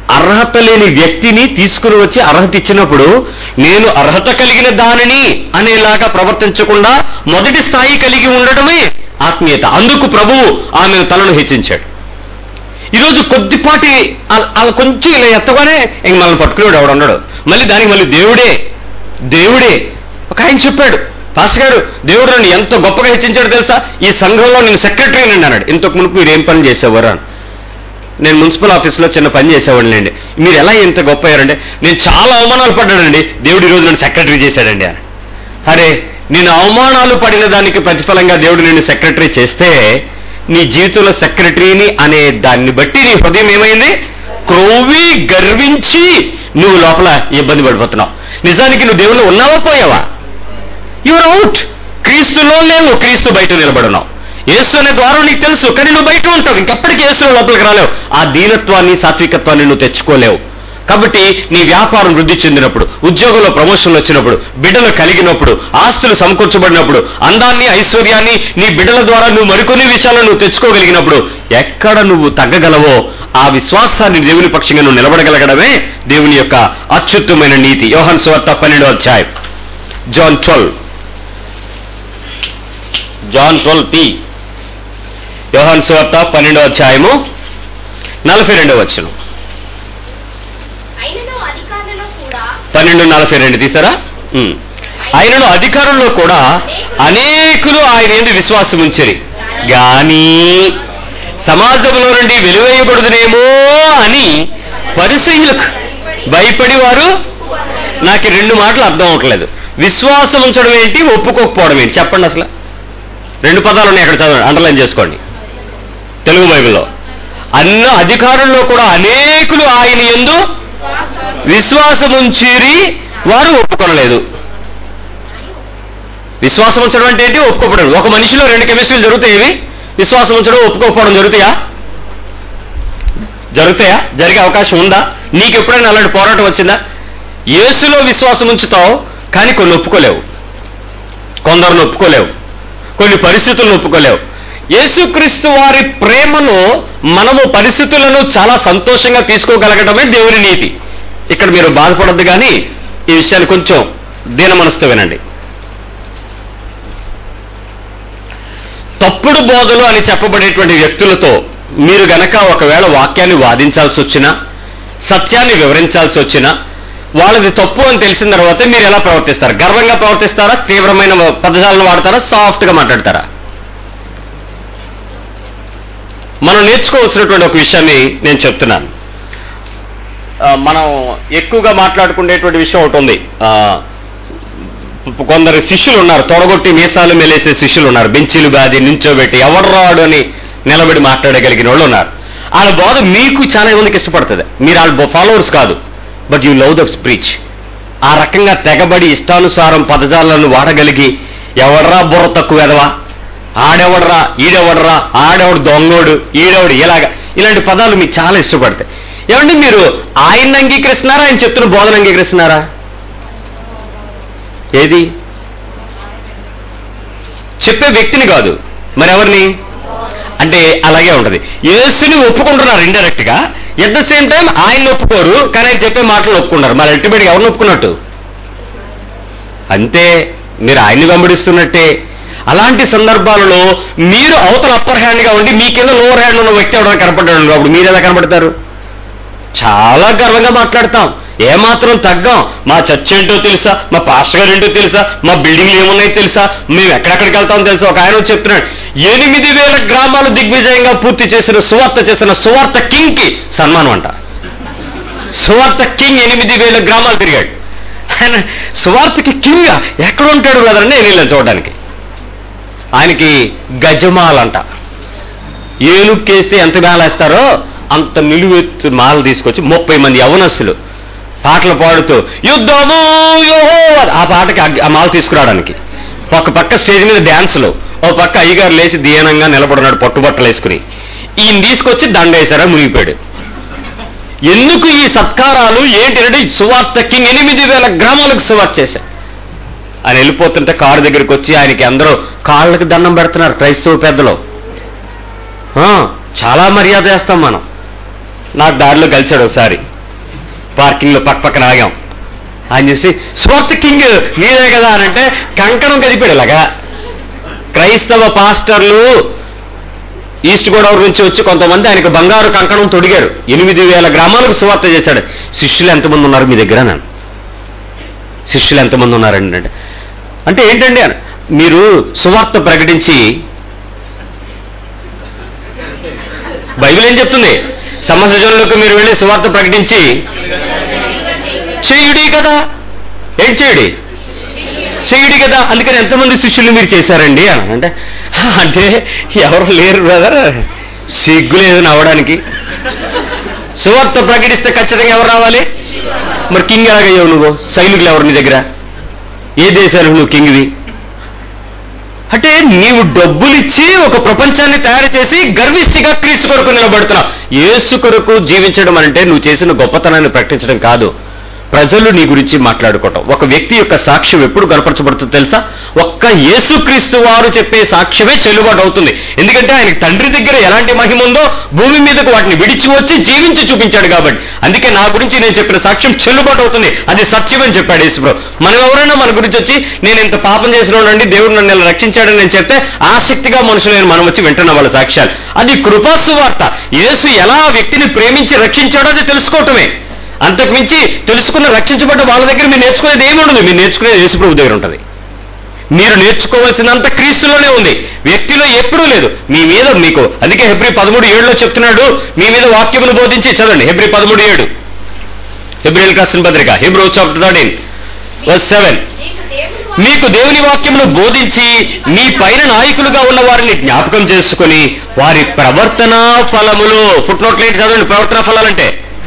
అర్హత లేని వ్యక్తిని తీసుకుని వచ్చి అర్హత ఇచ్చినప్పుడు నేను అర్హత కలిగిన దానిని అనేలాగా ప్రవర్తించకుండా మొదటి స్థాయి కలిగి ఉండటమే ఆత్మీయత. అందుకు ప్రభువు ఆమెను తలను హెచ్చించాడు. ఈరోజు కొద్దిపాటి అలా కొంచెం ఇలా ఎత్తగానే ఇంక మనల్ని పట్టుకునేవాడు ఎవడు ఉన్నాడు. మళ్ళీ దానికి మళ్ళీ దేవుడే దేవుడే ఒక ఆయన చెప్పాడు, పాస్టర్ గారు దేవుడు నన్ను ఎంత గొప్పగా హెచ్చించాడు తెలుసా, ఈ సంఘంలో నేను సెక్రటరీ అండి అన్నాడు. ఇంతకు మునుపు మీరు ఏం పని చేసేవారు అని. నేను మున్సిపల్ ఆఫీస్లో చిన్న పని చేసేవాడిని అండి. మీరు ఎలా ఇంత గొప్ప అయ్యారంటే, నేను చాలా అవమానాలు పడ్డానండి, దేవుడు ఈరోజు నన్ను సెక్రటరీ చేశాడండి అని. అరే, నేను అవమానాలు పడిన దానికి ప్రతిఫలంగా దేవుడు నిన్ను సెక్రటరీ చేస్తే నీ జీవితంలో సెక్రటరీని అనే దాన్ని బట్టి నీ హృదయం ఏమైంది, క్రోవి గర్వించి నువ్వు లోపల ఇబ్బంది పడిపోతున్నావు. నిజానికి నువ్వు దేవుళ్ళు ఉన్నావా పోయావా? Your out. క్రీస్తులో లేవు, క్రీస్తు బయట నిలబడున్నావు. యేసు అనే ద్వారా నీకు తెలుసు, కానీ నువ్వు బయట ఉంటావు. ఇంకెప్పటికీ యేసు లోపలికి రాలేవు. ఆ దీనత్వాన్ని సాత్వికత్వాన్ని నువ్వు తెచ్చుకోలేవు. కాబట్టి నీ వ్యాపారం వృద్ధి చెందినప్పుడు, ఉద్యోగంలో ప్రమోషన్లు వచ్చినప్పుడు, బిడ్డలు కలిగినప్పుడు, ఆస్తులు సమకూర్చబడినప్పుడు, అందాన్ని ఐశ్వర్యాన్ని నీ బిడ్డల ద్వారా నువ్వు మరికొన్ని విషయాలను నువ్వు తెచ్చుకోగలిగినప్పుడు ఎక్కడ నువ్వు తగ్గగలవో ఆ విశ్వాసాన్ని దేవుని పక్షంగా నువ్వు నిలబడగలగడమే దేవుని యొక్క అత్యుత్తమైన నీతి. యోహాను సువార్త పన్నెండో అధ్యాయం, జాన్ ట్వెల్వ్ జాన్ ట్వెల్వ్ పి యోహాను సువార్త పన్నెండో అధ్యాయము నలభై రెండో వచనం. పన్నెండు నలభై రెండు తీసారా? ఆయనను అధికారంలో కూడా అనేకులు ఆయన యందు విశ్వాసం ఉంచిరి, గాని సమాజంలో నుండి వెలివేయబడుదునేమో అని పరిసయ్యులకు భయపడి వారు. నాకు రెండు మాటలు అర్థం అవట్లేదు. విశ్వాసం ఉంచడం ఏంటి, ఒప్పుకోకపోవడం ఏంటి చెప్పండి. అసలు రెండు పదాలు ఉన్నాయి అక్కడ, చదవండి, అండర్లైన్ చేసుకోండి. తెలుగు బైబిల్లో అన్న అధికారంలో కూడా అనేకులు ఆయన యందు విశ్వాసముంచిరి, వారు ఒప్పుకొనలేదు. విశ్వాసం ఉంచడం అంటే ఏంటి, ఒప్పుకోవడం. ఒక మనిషిలో రెండు కెమిస్ట్రీలు జరుగుతాయి. విశ్వాసం ఉంచడం, ఒప్పుకోకపోవడం జరుగుతాయా? జరుగుతాయా? జరిగే అవకాశం ఉందా? నీకు ఎప్పుడైనా అలాంటి పోరాటం వచ్చిందా? యేసులో విశ్వాసం ఉంచుతావు, కానీ కొన్ని ఒప్పుకోలేవు, కొందరిని ఒప్పుకోలేవు, కొన్ని పరిస్థితులను ఒప్పుకోలేవు. యేసుక్రీస్తు వారి ప్రేమను మనము పరిస్థితులను చాలా సంతోషంగా తీసుకోగలగడమే దేవుని నీతి. ఇక్కడ మీరు బాధపడద్దు, కానీ ఈ విషయాన్ని కొంచెం దీన మనసుతో వినండి. తప్పుడు బోధలు అని చెప్పబడేటువంటి వ్యక్తులతో మీరు గనక ఒకవేళ వాక్యాన్ని వాదించాల్సి వచ్చినా, సత్యాన్ని వివరించాల్సి వచ్చినా, వాళ్ళది తప్పు అని తెలిసిన తర్వాత మీరు ఎలా ప్రవర్తిస్తారు? గర్వంగా ప్రవర్తిస్తారా? తీవ్రమైన పదజాలను వాడతారా? సాఫ్ట్గా మాట్లాడతారా? మనం నేర్చుకోవాల్సినటువంటి ఒక విషయాన్ని నేను చెప్తున్నాను. మనం ఎక్కువగా మాట్లాడుకునేటువంటి విషయం ఒకటి ఉంది. కొందరు శిష్యులు ఉన్నారు, తొడగొట్టి మీసాలు మెలేసే శిష్యులు ఉన్నారు, బెంచీలు బాది నించోబెట్టి ఎవడ్రాడు అని నిలబడి మాట్లాడగలిగిన వాళ్ళు ఉన్నారు. వాళ్ళ బోధ మీకు చాలా మందికి ఇష్టపడుతుంది. మీరు వాళ్ళ ఫాలోవర్స్ కాదు, but you love the speech. ఆ రకంగా తెగబడి ఇష్టానుసారం పదజాలను వాడగలిగి ఎవడ్రా బుర్ర తక్కువ ఎదవా, ఆడెవడరా, ఈడెవడరా, ఆడెవడు దొంగోడు, ఈడెవడు, ఇలాగా ఇలాంటి పదాలు మీకు చాలా ఇష్టపడతాయి. ఏమండి, మీరు ఆయన్ని అంగీకరిస్తున్నారా, ఆయన చెప్తున్న బోధన అంగీకరిస్తున్నారా? ఏది? చెప్పే వ్యక్తిని కాదు, మరెవరిని? అంటే అలాగే ఉంటది. యేసుని ఒప్పుకుంటున్నారు ఇండైరెక్ట్ గా, ఎట్ ద సేమ్ టైం ఆయన్ని ఒప్పుకోరు, కానీ ఆయన చెప్పే మాటలు ఒప్పుకున్నారు. మరి అల్టిమేట్గా ఎవరిని ఒప్పుకున్నట్టు? అంతే, మీరు ఆయన్ని వెంబడిస్తున్నట్టే. అలాంటి సందర్భాలలో మీరు అవతల అప్పర్ హ్యాండ్ గా ఉండి మీ కింద లోవర్ హ్యాండ్ ఉన్న వ్యక్తి ఎవరైనా కనపడ్డాడు, అప్పుడు మీరు ఎలా కనపడతారు? చాలా గర్వంగా మాట్లాడతాం, ఏమాత్రం తగ్గం. మా చర్చ్ ఏంటో తెలుసా, మా పాస్టర్ గారు ఏంటో తెలుసా, మా బిల్డింగ్లు ఏమున్నాయో తెలుసా, మేము ఎక్కడెక్కడికి వెళ్తామో తెలుసా. ఒక ఆయన చెప్తున్నాడు, ఎనిమిది వేల గ్రామాలు దిగ్విజయంగా పూర్తి చేసిన సువార్త చేసిన సువార్త కింగ్ కి సన్మానం అంట. సువార్త కింగ్ ఎనిమిది వేల గ్రామాలు తిరిగాడు. ఆయన సువార్తకి కింగ్ ఎక్కడ ఉంటాడు కదండి, నేను వెళ్ళాను చూడడానికి. ఆయనకి గజమాలంట. ఏనుక్కేస్తే ఎంత మేళేస్తారో అంత నిలువెత్తు మాల తీసుకొచ్చి ముప్పై మంది యవనస్సులు పాటలు పాడుతూ యుద్ధము యెహోవా ఆ పాటకి ఆ మాల తీసుకురావడానికి ఒక పక్క స్టేజ్ మీద డ్యాన్సులు, ఓ పక్క అయ్యగారు లేచి దీనంగా నిలబడినాడు పట్టుబట్టలు వేసుకుని. ఈయన తీసుకొచ్చి దండేశారా, మునిగిపోయాడు. ఎందుకు ఈ సత్కారాలు ఏంటంటే సువార్త కింగ్ ఎనిమిది వేల గ్రామాలకు సువార్త చేశారు. ఆయన వెళ్ళిపోతుంటే కారు దగ్గరికి వచ్చి ఆయనకి అందరూ కాళ్ళకి దండం పెడుతున్నారు క్రైస్తవ పెద్దలు. చాలా మర్యాద చేస్తాం మనం. నాకు దారిలో కలిశాడు ఒకసారి, పార్కింగ్ లో పక్క పక్కన ఆగాం. ఆయన చూసి స్వార్థ కింగ్ మీరే కదా అని అంటే కంకణం కదిపాడు. ఇలాగా క్రైస్తవ పాస్టర్లు ఈస్ట్ గోదావరి నుంచి వచ్చి కొంతమంది ఆయనకు బంగారు కంకణం తొడిగారు. ఎనిమిది వేల గ్రామాలకు సువార్త చేశాడు. శిష్యులు ఎంతమంది ఉన్నారు మీ దగ్గర? నన్ను శిష్యులు ఎంతమంది ఉన్నారండి అంటే అంటే ఏంటండి అని, మీరు సువార్త ప్రకటించి, బైబిల్ ఏం చెప్తుంది? సమస్త జనులకు మీరు వెళ్ళి సువార్త ప్రకటించి చేయుడి కదా. ఏం చేయుడి? చేయుడి కదా. అందుకని ఎంతమంది శిష్యులు మీరు చేశారండి అని అంటే, అంటే ఎవరు లేరు బ్రదర్, సిగ్గు లేదు నవ్వడానికి. సువార్త ప్రకటిస్తే ఖచ్చితంగా ఎవరు రావాలి? మరి కింగ్ ఎలాగయ్యావు నువ్వు? సైనికులు ఎవరు నీ దగ్గర? ఏ దేశానికి నువ్వు కింగ్వి? అంటే నీవు డబ్బులిచ్చి ఒక ప్రపంచాన్ని తయారు చేసి గర్విష్టిగా క్రీస్తు కొరకు నిలబడుతున్నావు. యేసు కొరకు జీవించడం అంటే నువ్వు చేసిన గొప్పతనాన్ని ప్రకటించడం కాదు, ప్రజలు నీ గురించి మాట్లాడుకోవటం. ఒక వ్యక్తి యొక్క సాక్ష్యం ఎప్పుడు కనపరచబడుతుందో తెలుసా? ఒక్క యేసుక్రీస్తు వారు చెప్పే సాక్ష్యమే చెల్లుబాటు అవుతుంది. ఎందుకంటే ఆయనకి తండ్రి దగ్గర ఎలాంటి మహిమ ఉందో భూమి మీదకు వాటిని విడిచి వచ్చి జీవించి చూపించాడు కాబట్టి. అందుకే నా గురించి నేను చెప్పిన సాక్ష్యం చెల్లుబాటు అవుతుంది, అది సత్యమని చెప్పాడు యేసుప్రభు. మనం ఎవరైనా మన గురించి వచ్చి నేను ఇంత పాపం చేసినోడండి, దేవుడు నన్ను ఇలా రక్షించాడని నేను చెప్తే ఆసక్తిగా మనుషులైన మనం వచ్చి వింటున్న వాళ్ళ సాక్ష్యాలు. అది కృపాసు వార్త. యేసు ఎలా వ్యక్తిని ప్రేమించి రక్షించాడో అది తెలుసుకోవటమే. అంతకు మించి తెలుసుకున్న రక్షించబడ్డ వాళ్ళ దగ్గర మీరు నేర్చుకునేది ఏమి ఉండదు. మీరు నేర్చుకునేది యేసుప్రభు దగ్గర ఉంటుంది. మీరు నేర్చుకోవాల్సినంత క్రీస్తులోనే ఉంది, వ్యక్తిలో ఎప్పుడూ లేదు. మీ మీద మీకు అందుకే హెబ్రీ పదమూడు ఏడులో చెప్తున్నాడు, మీ మీద వాక్యమును బోధించి. చదవండి హెబ్రీ పదమూడు ఏడు, హెబ్రీయులకు రాసిన పత్రిక, Hebrew chapter thirteen verse seven. మీకు దేవుని వాక్యమును బోధించి మీ పైన నాయకులుగా ఉన్న వారిని జ్ఞాపకం చేసుకుని వారి ప్రవర్తనా ఫలములు. ఫుట్నోట్లు ఏంటి చదవండి. ప్రవర్తనా ఫలాలంటే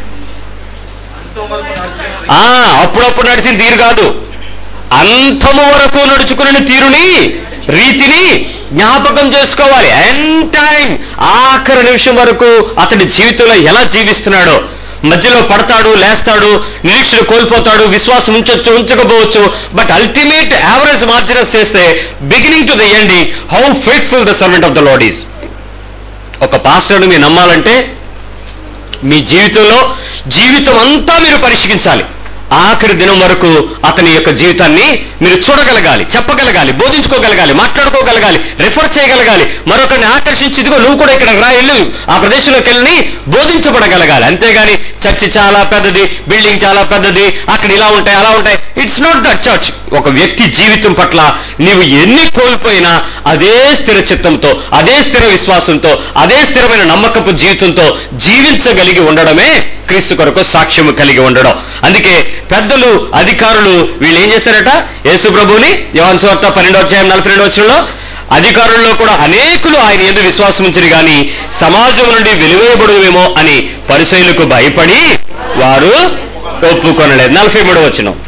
ఆ అప్పుడప్పుడు నడిచిన తీరు కాదు, అంతము వరకు నడుచుకుని తీరుని రీతిని జ్ఞాపకం చేసుకోవాలి. ఎండ్ టైం ఆఖరి నిమిషం వరకు అతడి జీవితంలో ఎలా జీవిస్తున్నాడో. మధ్యలో పడతాడు, లేస్తాడు, నిరీక్షణ కోల్పోతాడు, విశ్వాసం ఉంచొచ్చు, ఉంచకపోవచ్చు. బట్ అల్టిమేట్ యావరేజ్ మార్జినస్ చేస్తే beginning to the ending how faithful the servant of the Lord is. ఒక పాస్టర్ని మీరు నమ్మాలంటే మీ జీవితంలో జీవితం అంతా మీరు పరిశీలించాలి. ఆఖరి దినం వరకు అతని యొక్క జీవితాన్ని మీరు చూడగలగాలి, చెప్పగలగాలి, బోధించుకోగలగాలి, మాట్లాడుకోగలగాలి, రిఫర్ చేయగలగాలి, మరొకరిని ఆకర్షించి ఇదిగో నువ్వు కూడా ఇక్కడ రా, వెళ్ళు ఆ ప్రదేశంలోకి వెళ్ళి బోధించబడగలగాలి. అంతేగాని చర్చి చాలా పెద్దది, బిల్డింగ్ చాలా పెద్దది, అక్కడ ఇలా ఉంటాయి అలా ఉంటాయి. It's not that church. ఒక వ్యక్తి జీవితం పట్ల నీవు ఎన్ని కోల్పోయినా అదే స్థిర చిత్తంతో, అదే స్థిర విశ్వాసంతో, అదే స్థిరమైన నమ్మకపు జీవితంతో జీవించగలిగి ఉండడమే క్రీస్తు కొరకు సాక్ష్యము కలిగి ఉండడం. అందుకే పెద్దలు, అధికారులు వీళ్ళు ఏం చేశారట? యేసు ప్రభువుని యోహాను సువార్త పన్నెండో అధ్యాయం నలభై రెండో వచనంలో అధికారుల్లో కూడా అనేకులు ఆయన యందు విశ్వాసం ఉంచిరి గాని సమాజం నుండి వెలివేయబడువేమో అని పరిసయ్యులకు భయపడి వారు ఒప్పుకొనలేదు. నలభై మూడో వచనం,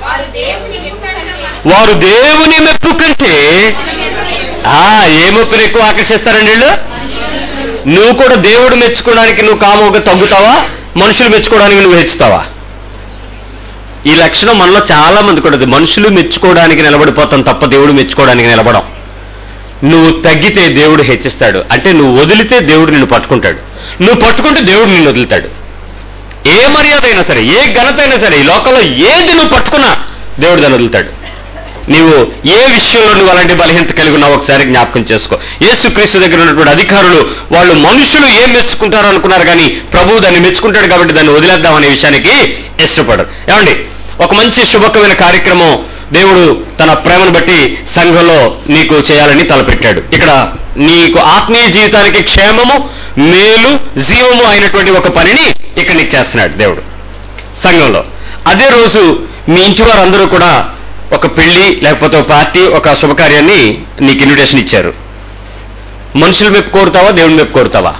వారు దేవుని మెప్పు కంటే ఆ ఏ మెప్పును ఎక్కువ ఆకర్షిస్తారండి వీళ్ళు? నువ్వు కూడా దేవుడు మెచ్చుకోవడానికి నువ్వు కామోగా తగ్గుతావా, మనుషులు మెచ్చుకోవడానికి నువ్వు హెచ్చుతావా? ఈ లక్షణం మనలో చాలా మంది కూడా. మనుషులు మెచ్చుకోవడానికి నిలబడిపోతాం తప్ప దేవుడు మెచ్చుకోవడానికి నిలబడం. నువ్వు తగ్గితే దేవుడు హెచ్చిస్తాడు. అంటే నువ్వు వదిలితే దేవుడు నిన్ను పట్టుకుంటాడు, నువ్వు పట్టుకుంటే దేవుడు నిన్ను వదులుతాడు. ఏ మర్యాద అయినా సరే, ఏ ఘనత అయినా సరే, ఈ లోకంలో ఏది నువ్వు పట్టుకున్నా దేవుడు దాన్ని వదులుతాడు. నీవు ఏ విషయంలో నువ్వు అలాంటి బలహీనత కలిగి ఉన్నావు ఒకసారి జ్ఞాపకం చేసుకో. యేసుక్రీస్తు దగ్గర ఉన్నటువంటి అధికారులు వాళ్ళు మనుషులు ఏం మెచ్చుకుంటారో అనుకున్నారు, కానీ ప్రభువు దాన్ని మెచ్చుకుంటాడు కాబట్టి దాన్ని వదిలేద్దాం అనే విషయానికి ఇష్టపడరు. ఏమండి, ఒక మంచి శుభకమైన కార్యక్రమం దేవుడు తన ప్రేమను బట్టి సంఘంలో నీకు చేయాలని తలపెట్టాడు. ఇక్కడ నీకు ఆత్మీయ జీవితానికి క్షేమము, మేలు, జీవము అయినటువంటి ఒక పనిని ఇక్కడ నీకు చేస్తున్నాడు దేవుడు సంఘంలో. అదే రోజు మీ ఇంటి వారందరూ కూడా ఒక పెళ్లి లేకపోతే ఒక పార్టీ, ఒక శుభకార్యాన్ని నీకు ఇన్విటేషన్ ఇచ్చారు. మనుషులు మెప్పు కోరుతావా, దేవుని మెప్పు కోరుతావా?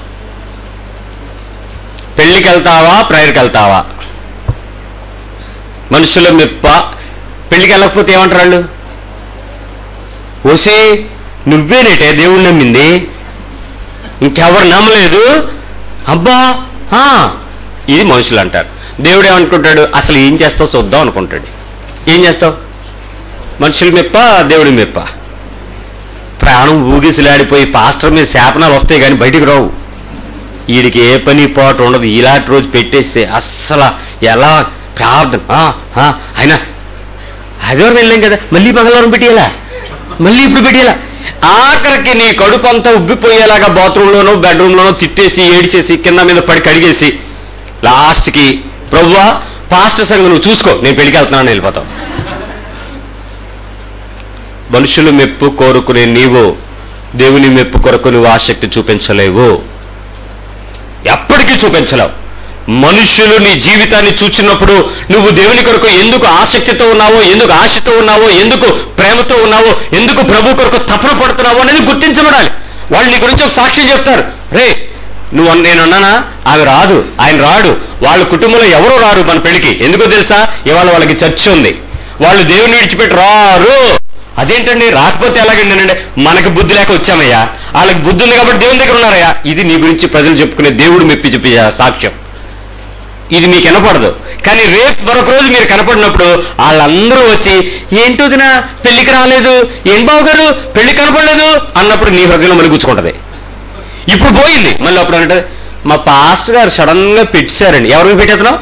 పెళ్లికి వెళ్తావా, ప్రేయర్కి వెళ్తావా? మనుషుల మెప్ప. పెళ్లికి వెళ్ళకపోతే ఏమంటారు వాళ్ళు? ఓసే నువ్వేనేటే దేవుడు నమ్మింది, ఇంకెవరు నమ్మలేదు, అబ్బా ఇది మనుషులు అంటారు. దేవుడు ఏమనుకుంటాడు? అసలు ఏం చేస్తావు చూద్దాం అనుకుంటాడు. ఏం చేస్తావు? మనుషుల మెప్ప, దేవుడి మెప్ప. ప్రాణం ఊగిసిలాడిపోయి పాస్టర్ మీద శాపనాలు వస్తాయి కానీ బయటికి రావు. వీడికి ఏ పని పాటు ఉండదు. ఇలాంటి రోజు పెట్టేస్తే అస్సలు ఎలా ప్రార్థన ఆయన ఆదివారం వెళ్ళాం కదా, మళ్ళీ మంగళవారం పెట్టేయాలా, మళ్ళీ ఇప్పుడు పెట్టేయాలా, ఆఖరికి నీ కడుపు అంతా ఉబ్బిపోయేలాగా బాత్రూంలోనో బెడ్రూమ్లోనో తిట్టేసి ఏడిచేసి కింద మీద పడి కడిగేసి లాస్ట్కి ప్రభువా పాస్టర్ సంగతి నువ్వు చూసుకో, నేను పెళ్లికి వెళ్తున్నాను వెళ్ళిపోతావు. మనుషులు మెప్పు కోరుకునే నీవు దేవుని మెప్పు కొరకు నువ్వు ఆసక్తి చూపించలేవు, ఎప్పటికీ చూపించలేవు. మనుషులు నీ జీవితాన్ని చూచినప్పుడు నువ్వు దేవుని కొరకు ఎందుకు ఆసక్తితో ఉన్నావో, ఎందుకు ఆశతో ఉన్నావో, ఎందుకు ప్రేమతో ఉన్నావో, ఎందుకు ప్రభు కొరకు తపన పడుతున్నావో అనేది గుర్తించబడాలి. వాళ్ళు నీ గురించి ఒక సాక్ష్యం చెప్తారు, రే నువ్వు నేనున్నానా, ఆమె రాదు, ఆయన రాడు, వాళ్ళ కుటుంబంలో ఎవరూ రారు మన పెళ్లికి, ఎందుకో తెలుసా ఇవాళ వాళ్ళకి చర్చ ఉంది, వాళ్ళు దేవుని విడిచిపెట్టి రారు. అదేంటండి రాకపోతే ఎలాగండి, మనకు బుద్ధి లేక వచ్చామయ్యా, వాళ్ళకి బుద్ధి ఉంది కాబట్టి దేవుని దగ్గర ఉన్నారయ్యా. ఇది నీ గురించి ప్రజలు చెప్పుకునే దేవుడు మెప్పి చెప్పే సాక్ష్యం. ఇది మీకు వినపడదు, కానీ రేపు మరొక రోజు మీరు కనపడినప్పుడు వాళ్ళందరూ వచ్చి ఏంటో దినా పెళ్లికి రాలేదు, ఏం బాబు గారు పెళ్లి కనపడలేదు అన్నప్పుడు నీ హృదయంలో మళ్ళీ గుచ్చుకుంటది. ఇప్పుడు పోయింది మళ్ళీ అప్పుడు అంటే మా పాస్టర్ గారు సడన్ గా పెట్టారండి. ఎవరికి పెట్టేస్తున్నావు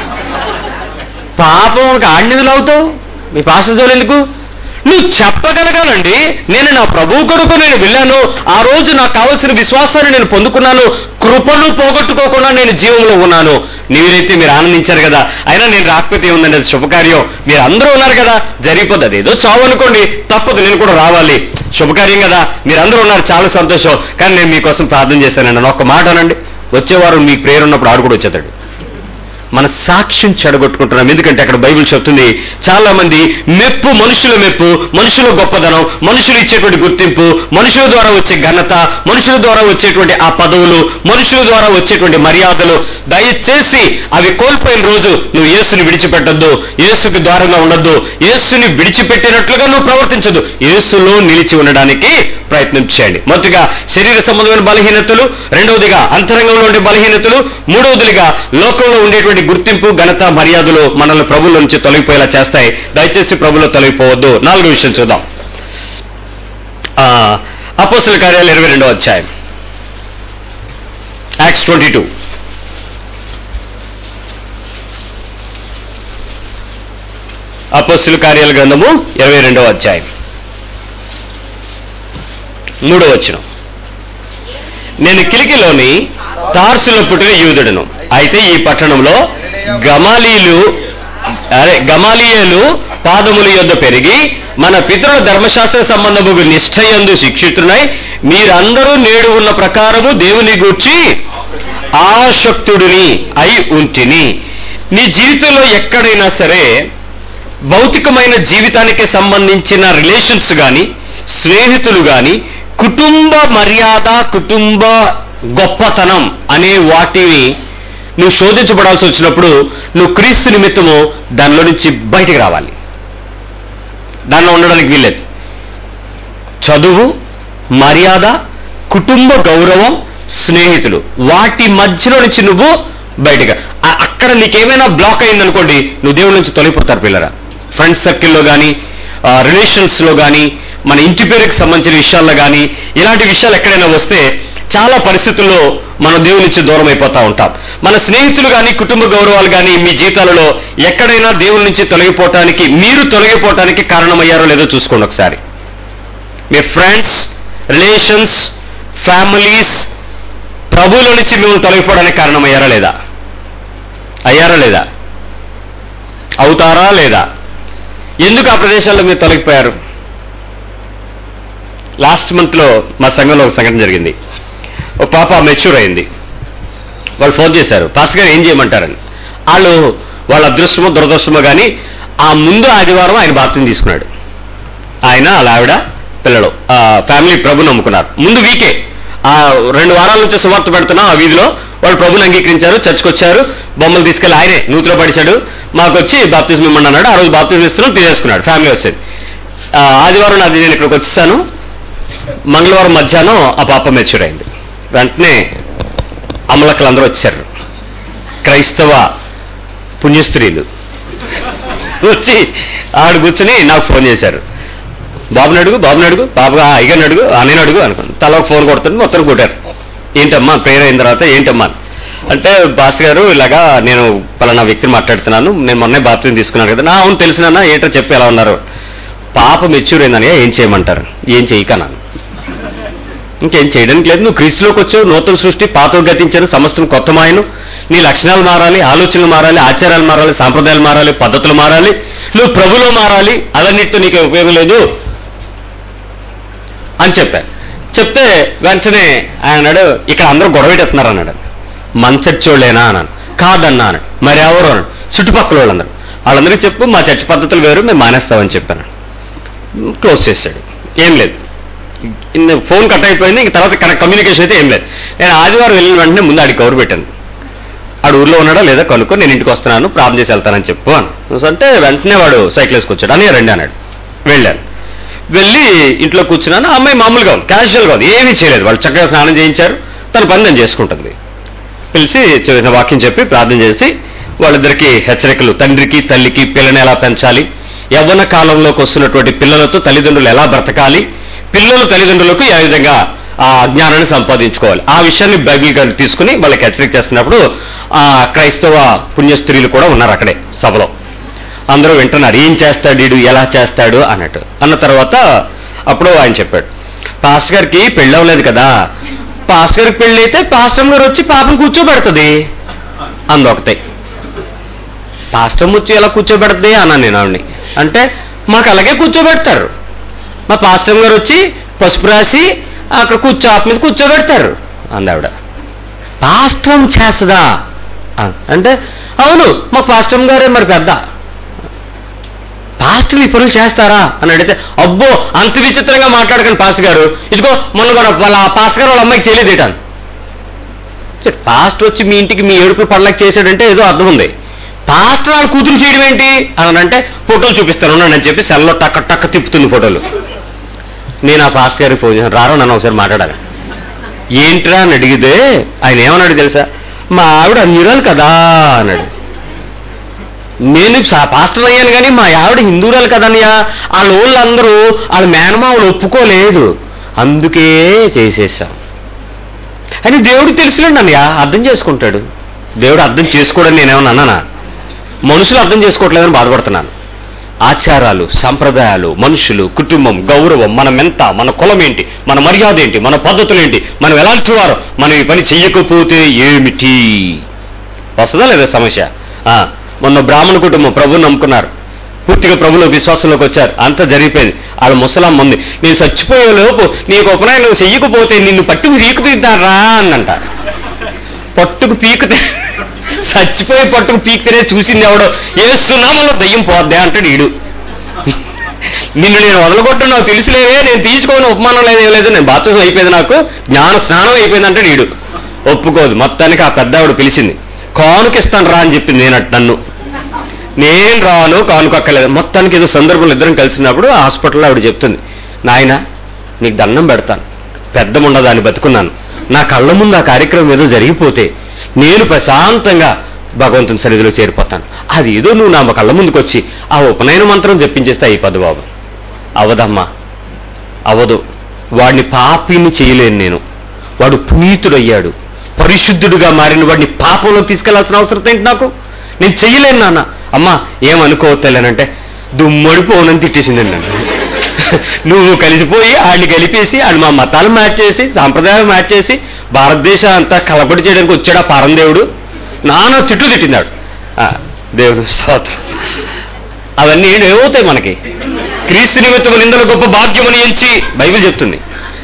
పాపం, ఆడినిధులు అవుతావు, మీ పాస్టర్ జోలు ఎందుకు? నువ్వు చెప్పగలగాలండి, నేను నా ప్రభువు కొరకు నేను వెళ్ళాను, ఆ రోజు నాకు కావలసిన విశ్వాసాన్ని నేను పొందుకున్నాను, కృపను పోగొట్టుకోకుండా నేను జీవంలో ఉన్నాను. నీవైతే మీరు ఆనందించారు కదా, అయినా నేను రాకపోతే ఏముందండి, అది శుభకార్యం, మీరు అందరూ ఉన్నారు కదా, జరిగిపోద్ది. అది ఏదో చావు అనుకోండి, తప్పదు, నేను కూడా రావాలి, శుభకార్యం కదా, మీరు అందరూ ఉన్నారు, చాలా సంతోషం, కానీ నేను మీకోసం ప్రార్థన చేశానండి. ఒక్క మాట అనండి, వచ్చేవారు మీకు ప్రేయర్ ఉన్నప్పుడు ఆడు కూడా వచ్చేతాడు. మన సాక్ష్యం చెడగొట్టుకుంటున్నాం. ఎందుకంటే అక్కడ బైబిల్ చెప్తుంది, చాలా మంది మెప్పు, మనుషుల మెప్పు, మనుషుల గొప్పదనం, మనుషులు ఇచ్చేటువంటి గుర్తింపు, మనుషుల ద్వారా వచ్చే ఘనత, మనుషుల ద్వారా వచ్చేటువంటి ఆ పదవులు, మనుషుల ద్వారా వచ్చేటువంటి మర్యాదలు, దయచేసి అవి కోల్పోయిన రోజు నువ్వు యేసుని విడిచిపెట్టద్దు, యేసుకి దూరంగా ఉండొద్దు, యేసుని విడిచిపెట్టినట్లుగా నువ్వు ప్రవర్తించదు, యేసులో నిలిచి ఉండడానికి ప్రయత్నం చేయండి. మొదటిగా శరీర సంబంధమైన బలహీనతలు, రెండవదిగా అంతరంగంలో ఉండే బలహీనతలు, మూడవదిగా లోకంలో ఉండేటువంటి గుర్తింపు, ఘనత, మర్యాదలు మనల్ని ప్రభువుల నుంచి తొలగిపోయేలా చేస్తాయి. దయచేసి ప్రభువులో తొలగిపోవద్దు. నాలుగో విషయం చూద్దాం. అపోస్తలుల కార్యాలు ఇరవై రెండో అధ్యాయం, యాక్ట్స్ ట్వంటీ టూ. అపోస్తలుల కార్యాల గ్రంథము ఇరవై రెండవ అధ్యాయం మూడో వచనం. నేను కిలికిలోని తార్సులో పుట్టిన యూదుడను, అయితే ఈ పట్టణంలో గమాలీలు అదే గమాలియేలు పాదముల యొద్ద పెరిగి మన పితరుల ధర్మశాస్త్ర సంబంధము నిష్ఠయందు శిక్షితునై మీరందరూ నేడు ఉన్న ప్రకారము దేవుని గూర్చి ఆసక్తుడిని అయి ఉంటిని. నీ జీవితంలో ఎక్కడైనా సరే భౌతికమైన జీవితానికి సంబంధించిన రిలేషన్స్ కానీ, స్నేహితులు కానీ, కుటుంబ మర్యాద, కుటుంబ గొప్పతనం అనే వాటిని నువ్వు శోధించబడాల్సి వచ్చినప్పుడు నువ్వు క్రీస్తు నిమిత్తము దానిలో నుంచి బయటికి రావాలి. దానిలో ఉండడానికి వీల్లేదు. చదువు, మర్యాద, కుటుంబ గౌరవం, స్నేహితులు, వాటి మధ్యలో నుంచి నువ్వు బయటగా, అక్కడ నీకేమైనా బ్లాక్ అయిందనుకోండి, నువ్వు దేవుడి నుంచి తొలగిపోతారు పిల్లరా. ఫ్రెండ్స్ సర్కిల్లో కానీ, రిలేషన్స్లో కానీ, మన ఇంటి పేరుకి సంబంధించిన విషయాల్లో కానీ, ఇలాంటి విషయాలు ఎక్కడైనా వస్తే చాలా పరిస్థితుల్లో మనం దేవుడి నుంచి దూరం అయిపోతూ ఉంటాం. మన స్నేహితులు కానీ, కుటుంబ గౌరవాలు కానీ మీ జీవితాలలో ఎక్కడైనా దేవుడి నుంచి తొలగిపోవటానికి, మీరు తొలగిపోవటానికి కారణమయ్యారో లేదో చూసుకోండి ఒకసారి. మీ ఫ్రెండ్స్, రిలేషన్స్, ఫ్యామిలీస్ ప్రభువుల నుంచి మిమ్మల్ని తొలగిపోవడానికి కారణమయ్యారా లేదా? అయ్యారా లేదా? అవుతారా లేదా? ఎందుకు ఆ ప్రదేశాల్లో మీరు తొలగిపోయారు? లాస్ట్ మంత్ లో మా సంఘంలో ఒక సంఘటన జరిగింది. ఒక పాప మెచ్యూర్ అయింది. వాళ్ళు ఫోన్ చేశారు, పాస్టర్ గారు ఏం చేయమంటారని. వాళ్ళు వాళ్ళ అదృష్టమో దురదృష్టమో కానీ ఆ ముందు ఆదివారం ఆయన బాప్తిజం తీసుకున్నాడు. ఆయన వాళ్ళ ఆవిడ పిల్లలు ఫ్యామిలీ ప్రభుని నమ్ముకున్నారు. ముందు వీకే ఆ రెండు వారాల నుంచి సువార్త పెడుతున్నాం ఆ వీధిలో. వాళ్ళు ప్రభుని అంగీకరించారు, చర్చకు వచ్చారు, బొమ్మలు తీసుకెళ్లి ఆయనే నూతిలో పడిచాడు, మాకు వచ్చి బాప్తిజం ఇవ్వండి అన్నాడు. ఆ రోజు బాప్తిజం ఇస్తున్నాం, తీసేసుకున్నాడు, ఫ్యామిలీ వచ్చేది. ఆదివారం నాది నేను ఇక్కడికి వచ్చేసాను. మంగళవారం మధ్యాహ్నం ఆ పాప మెచ్యూర్ అయింది. వెంటనే అమలక్కలందరూ వచ్చారు, క్రైస్తవ పుణ్యస్త్రీలు వచ్చి ఆడు కూర్చుని నాకు ఫోన్ చేశారు. బాబుని అడుగు, బాబుని అడుగు, బాబు అయ్యగారిని అడుగు, నేను అడుగు అనుకున్నాను. తల ఒక ఫోన్ కొడుతుంది, మొత్తం కొట్టారు. ఏంటమ్మా ప్రేయర్ అయిన తర్వాత ఏంటమ్మా? అంటే పాస్టర్ గారు ఇలాగా నేను పలానా వ్యక్తిని మాట్లాడుతున్నాను, నేను మొన్నే బాప్తిజం తీసుకున్నాను కదా. నా అవును తెలిసినా, ఏంటో చెప్పి ఎలా ఉన్నారు. పాప మెచ్యూర్ అయిందని ఏం చేయమంటారు. ఏం చేయకన్నాను. ఇంకేం చేయడానికి లేదు, నువ్వు క్రీస్తులోకి వచ్చావు, నూతన సృష్టి, పాత గతించాను, సమస్తం కొత్త మాయను, నీ లక్షణాలు మారాలి, ఆలోచనలు మారాలి, ఆచారాలు మారాలి, సాంప్రదాయాలు మారాలి, పద్ధతులు మారాలి, నువ్వు ప్రభులో మారాలి, అవన్నిటితో నీకు ఉపయోగం లేదు అని చెప్పాను. చెప్తే వెంటనే ఆయన అన్నాడు, ఇక్కడ అందరూ గొడవెట్టుతున్నారు అన్నాడు. మన చర్చి వాళ్ళేనా అన్నాను. కాదన్నా అన్నాడు. మరి ఎవరు అన్నాడు. చుట్టుపక్కల వాళ్ళందరూ. వాళ్ళందరికీ చెప్పు మా చర్చి పద్ధతులు వేరు, మేము మానేస్తామని చెప్పాను. క్లోజ్ చేశాడు. ఏం లేదు, ఫోన్ కట్ అయిపోయింది. ఇంక తర్వాత కరెక్ట్ కమ్యూనికేషన్ అయితే ఏం లేదు. నేను ఆదివారం వెళ్ళిన వెంటనే ముందు ఆడికి కవర్ పెట్టాను. ఆడు ఊర్లో ఉన్నాడా లేదా కనుక్కో, నేను ఇంటికి వస్తున్నాను, ప్రార్థన చేసి వెళ్తానని చెప్పు అని అంటే వెంటనే వాడు సైకిల్ వేసుకొచ్చాడు. అని రండి అన్నాడు. వెళ్ళాను. వెళ్ళి ఇంట్లో కూర్చున్నాను. ఆ అమ్మాయి మామూలుగా ఉంది, క్యాజువల్గా ఉంది, ఏమీ చేయలేదు. వాళ్ళు చక్కగా స్నానం చేయించారు, తన పని నేను చేసుకుంటుంది. పిలిచి చిన్న వాక్యం చెప్పి ప్రార్థన చేసి వాళ్ళిద్దరికీ హెచ్చరికలు, తండ్రికి తల్లికి పిల్లని ఎలా పెంచాలి, యవ్వన కాలంలోకి వస్తున్నటువంటి పిల్లలతో తల్లిదండ్రులు ఎలా బ్రతకాలి, పిల్లలు తల్లిదండ్రులకు ఏ విధంగా ఆ జ్ఞానాన్ని సంపాదించుకోవాలి, ఆ విషయాన్ని బైబిల్ గారు తీసుకుని వాళ్ళకి హెచ్చరిక చేస్తున్నప్పుడు ఆ క్రైస్తవ పుణ్యస్త్రీలు కూడా ఉన్నారు అక్కడే సభలో. అందరూ వింటున్నారు, ఏం చేస్తాడు వీడు, ఎలా చేస్తాడు అన్నట్టు. అన్న తర్వాత అప్పుడు ఆయన చెప్పాడు, పాస్టర్ గారికి పెళ్ళి అవ్వలేదు కదా, పాస్టర్ గారికి పెళ్ళి అయితే పాస్టర్ గారు వచ్చి పాపను కూర్చోబెడుతుంది అందొకతే. పాస్టర్ వచ్చి ఎలా కూర్చోబెడుతుంది అన్నా నేను ఆవిడ్ని. అంటే మాకు అలాగే కూర్చోబెడతారు, మా పాస్టర్ గారు వచ్చి పసుపు రాసి అక్కడ కూర్చో ఆప మీద కూర్చోబెడతారు అంది ఆవిడ. పాస్టర్ చేస్తుందా అంటే అవును మా పాస్టర్ గారే మరి పెద్ద. పాస్టర్ ఈ పనులు చేస్తారా అని అడిగితే అబ్బో అంత విచిత్రంగా మాట్లాడకండి పాస్టర్ గారు, ఇదిగో మొన్న కూడా వాళ్ళ పాస్టర్ గారు వాళ్ళ అమ్మాయికి చేయలేదేటాను. పాస్టర్ వచ్చి మీ ఇంటికి మీ ఏడుపు పనులకు చేశాడంటే ఏదో అర్థం ఉంది. పాస్టర్ వాళ్ళ కూతురు చేయడం ఏంటి అని అంటే ఫోటోలు చూపిస్తాను అని చెప్పి సెల్లో టక్క టక్క తిప్పుతుంది ఫోటోలు. నేను ఆ పాస్టర్ గారికి ఫోన్ చేశాను, రారా నన్ను ఒకసారి మాట్లాడాలి. ఏంట్రా అని అడిగితే ఆయన ఏమన్నాడు తెలుసా, మా ఆవిడ అన్యురాలు కదా అన్నాడు. నేను పాస్టర్ అయ్యాను కానీ మా ఆవిడ హిందూరాలు కదన్నయ్యా, వాళ్ళ వాళ్ళందరూ వాళ్ళ మేనమావులు ఒప్పుకోలేదు, అందుకే చేసేసాం అని. దేవుడికి తెలుసులేండి అన్నయ్య, అర్థం చేసుకుంటాడు. దేవుడు అర్థం చేసుకోవడం నేనేమన్నా అన్నానా? మనుషులు అర్థం చేసుకోవట్లేదని బాధపడుతున్నాను. ఆచారాలు, సంప్రదాయాలు, మనుషులు, కుటుంబం, గౌరవం, మనం ఎంత, మన కులం ఏంటి, మన మర్యాద ఏంటి, మన పద్ధతులు ఏంటి, మనం ఎలాంటి వారు, మనం ఈ పని చెయ్యకపోతే ఏమిటి వస్తుందా లేదా సమస్య. మొన్న బ్రాహ్మణ కుటుంబం ప్రభుని నమ్ముకున్నారు, పూర్తిగా ప్రభులో విశ్వాసంలోకి వచ్చారు, అంతా జరిగిపోయింది. వాళ్ళ ముసలమ్మ ఉంది, నేను చచ్చిపోయే లోపు నీకు ఉపనయనం చెయ్యకపోతే నిన్ను పట్టుకు పీకుతారా అందంట. పట్టుకు పీకుతే చచ్చిపోయి పట్టుకు పీకితేనే చూసింది ఎవడో, ఏస్తున్నామలో దయ్యం పోద్దే అంటాడు ఈడు. నిన్ను నేను వదలగొట్టు నాకు తెలుసులేవే, నేను తీసుకోని ఉపమానం లేదు లేదు, నేను బాప్తిజం అయిపోయింది, నాకు జ్ఞాన స్నానం అయిపోయింది అంటాడు ఈడు. ఒప్పుకోదు. మొత్తానికి ఆ పెద్ద ఆవిడ పిలిచింది, కానుకిస్తాను రా అని చెప్పింది. నేను నన్ను నేను రాను, కానుకక్కలేదు. మొత్తానికి ఏదో సందర్భంలో ఇద్దరం కలిసినప్పుడు హాస్పిటల్లో ఆవిడ చెప్తుంది, నాయన నీకు దండం పెడతాను, పెద్దముండదాన్ని బతుకున్నాను, నా కళ్ళ ముందు ఆ కార్యక్రమం ఏదో జరిగిపోతే నేను ప్రశాంతంగా భగవంతుని సన్నిధిలో చేరిపోతాను. అది ఏదో నువ్వు నా కళ్ళ ముందుకు వచ్చి ఆ ఉపనయన మంత్రం జపించేస్తే అయిపోద్దు బాబు. అవదమ్మా, అవదు. వాడిని పాపిని చేయలేను నేను, వాడు పునీతుడయ్యాడు, పరిశుద్ధుడుగా మారిన వాడిని పాపంలో తీసుకెళ్లాల్సిన అవసరం ఏంటి నాకు, నేను చెయ్యలేను నాన్న. అమ్మా ఏమనుకోవద్దలేనంటే దుమ్మడిపోనని తిట్టేసిందండి నన్ను. నువ్వు కలిసిపోయి ఆడిని కలిపేసి ఆడు మా మతాలు మ్యాచ్ చేసి సాంప్రదాయాలు మ్యాచ్ చేసి భారతదేశం అంతా కలపడి చేయడానికి వచ్చాడు ఆ పరందేవుడు. నానా తిట్టు తిట్టినాడు. దేవుడు స్తోత్రం. అవన్నీ ఏమవుతాయి మనకి, క్రీస్తు నిమిత్తము నిందలు గొప్ప భాగ్యమని ఎంచి బైబిల్ చెప్తుంది.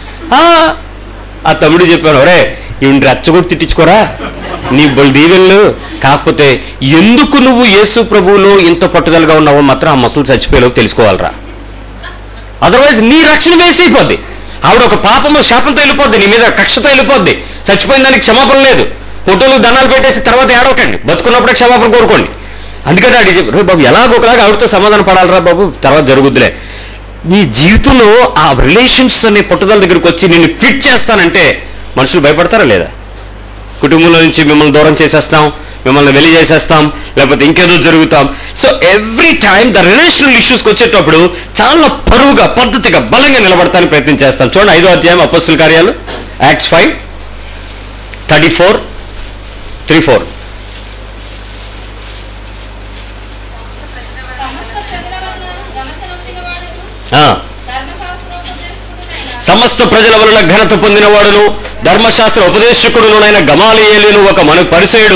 ఆ తమ్ముడు చెప్పాను, ఒరే ఇవి రెచ్చగొట్టి తిట్టించుకోరా నీ బొల్ దీవెళ్ళు. కాకపోతే ఎందుకు నువ్వు యేసు ప్రభువులో ఇంత పట్టుదలగా ఉన్నావో మాత్రం ఆ మసలు చచ్చిపోయేలోకి తెలుసుకోవాలరా, అదర్వైజ్ నీ రక్షణ వేసి అయిపోద్ది. ఆవిడ ఒక పాపము శాపంతో వెళ్ళిపోద్ది, నీ మీద కక్షతో వెళ్ళిపోద్ది. చచ్చిపోయిన దానికి క్షమాపణ లేదు. ఫోటోలు దండాలు పెట్టేసి తర్వాత ఏడవకండి, బతుకున్నప్పుడే క్షమాపణ కోరుకోండి. అందుకని అడిగి చెప్పి రే బాబు ఎలాగో ఒకలాగా ఆవిడతో సమాధానం పడాలరా బాబు, తర్వాత జరుగుద్దులే. నీ జీవితంలో ఆ రిలేషన్స్ అనే పట్టుదల దగ్గరికి వచ్చి నిన్ను ఫిట్ చేస్తానంటే మనుషులు భయపడతారా లేదా? కుటుంబంలో నుంచి మిమ్మల్ని దూరం చేసేస్తాం, మిమ్మల్ని వెలి చేసేస్తాం, లేకపోతే ఇంకేదో జరుగుతాం. So every time the relational ఇష్యూస్కి వచ్చేటప్పుడు చాలా పరువుగా పద్ధతిగా బలంగా నిలబడటానికి ప్రయత్నం చేస్తాం. చూడండి ఐదో అధ్యాయం అపోస్తుల కార్యాలు, Acts five thirty four three four సమస్త ప్రజల వలన ఘనత పొందినవాడును ధర్మశాస్త్ర ఉపదేశకుడునైన గమాలియేలును ఒక మన పరిసయుడు.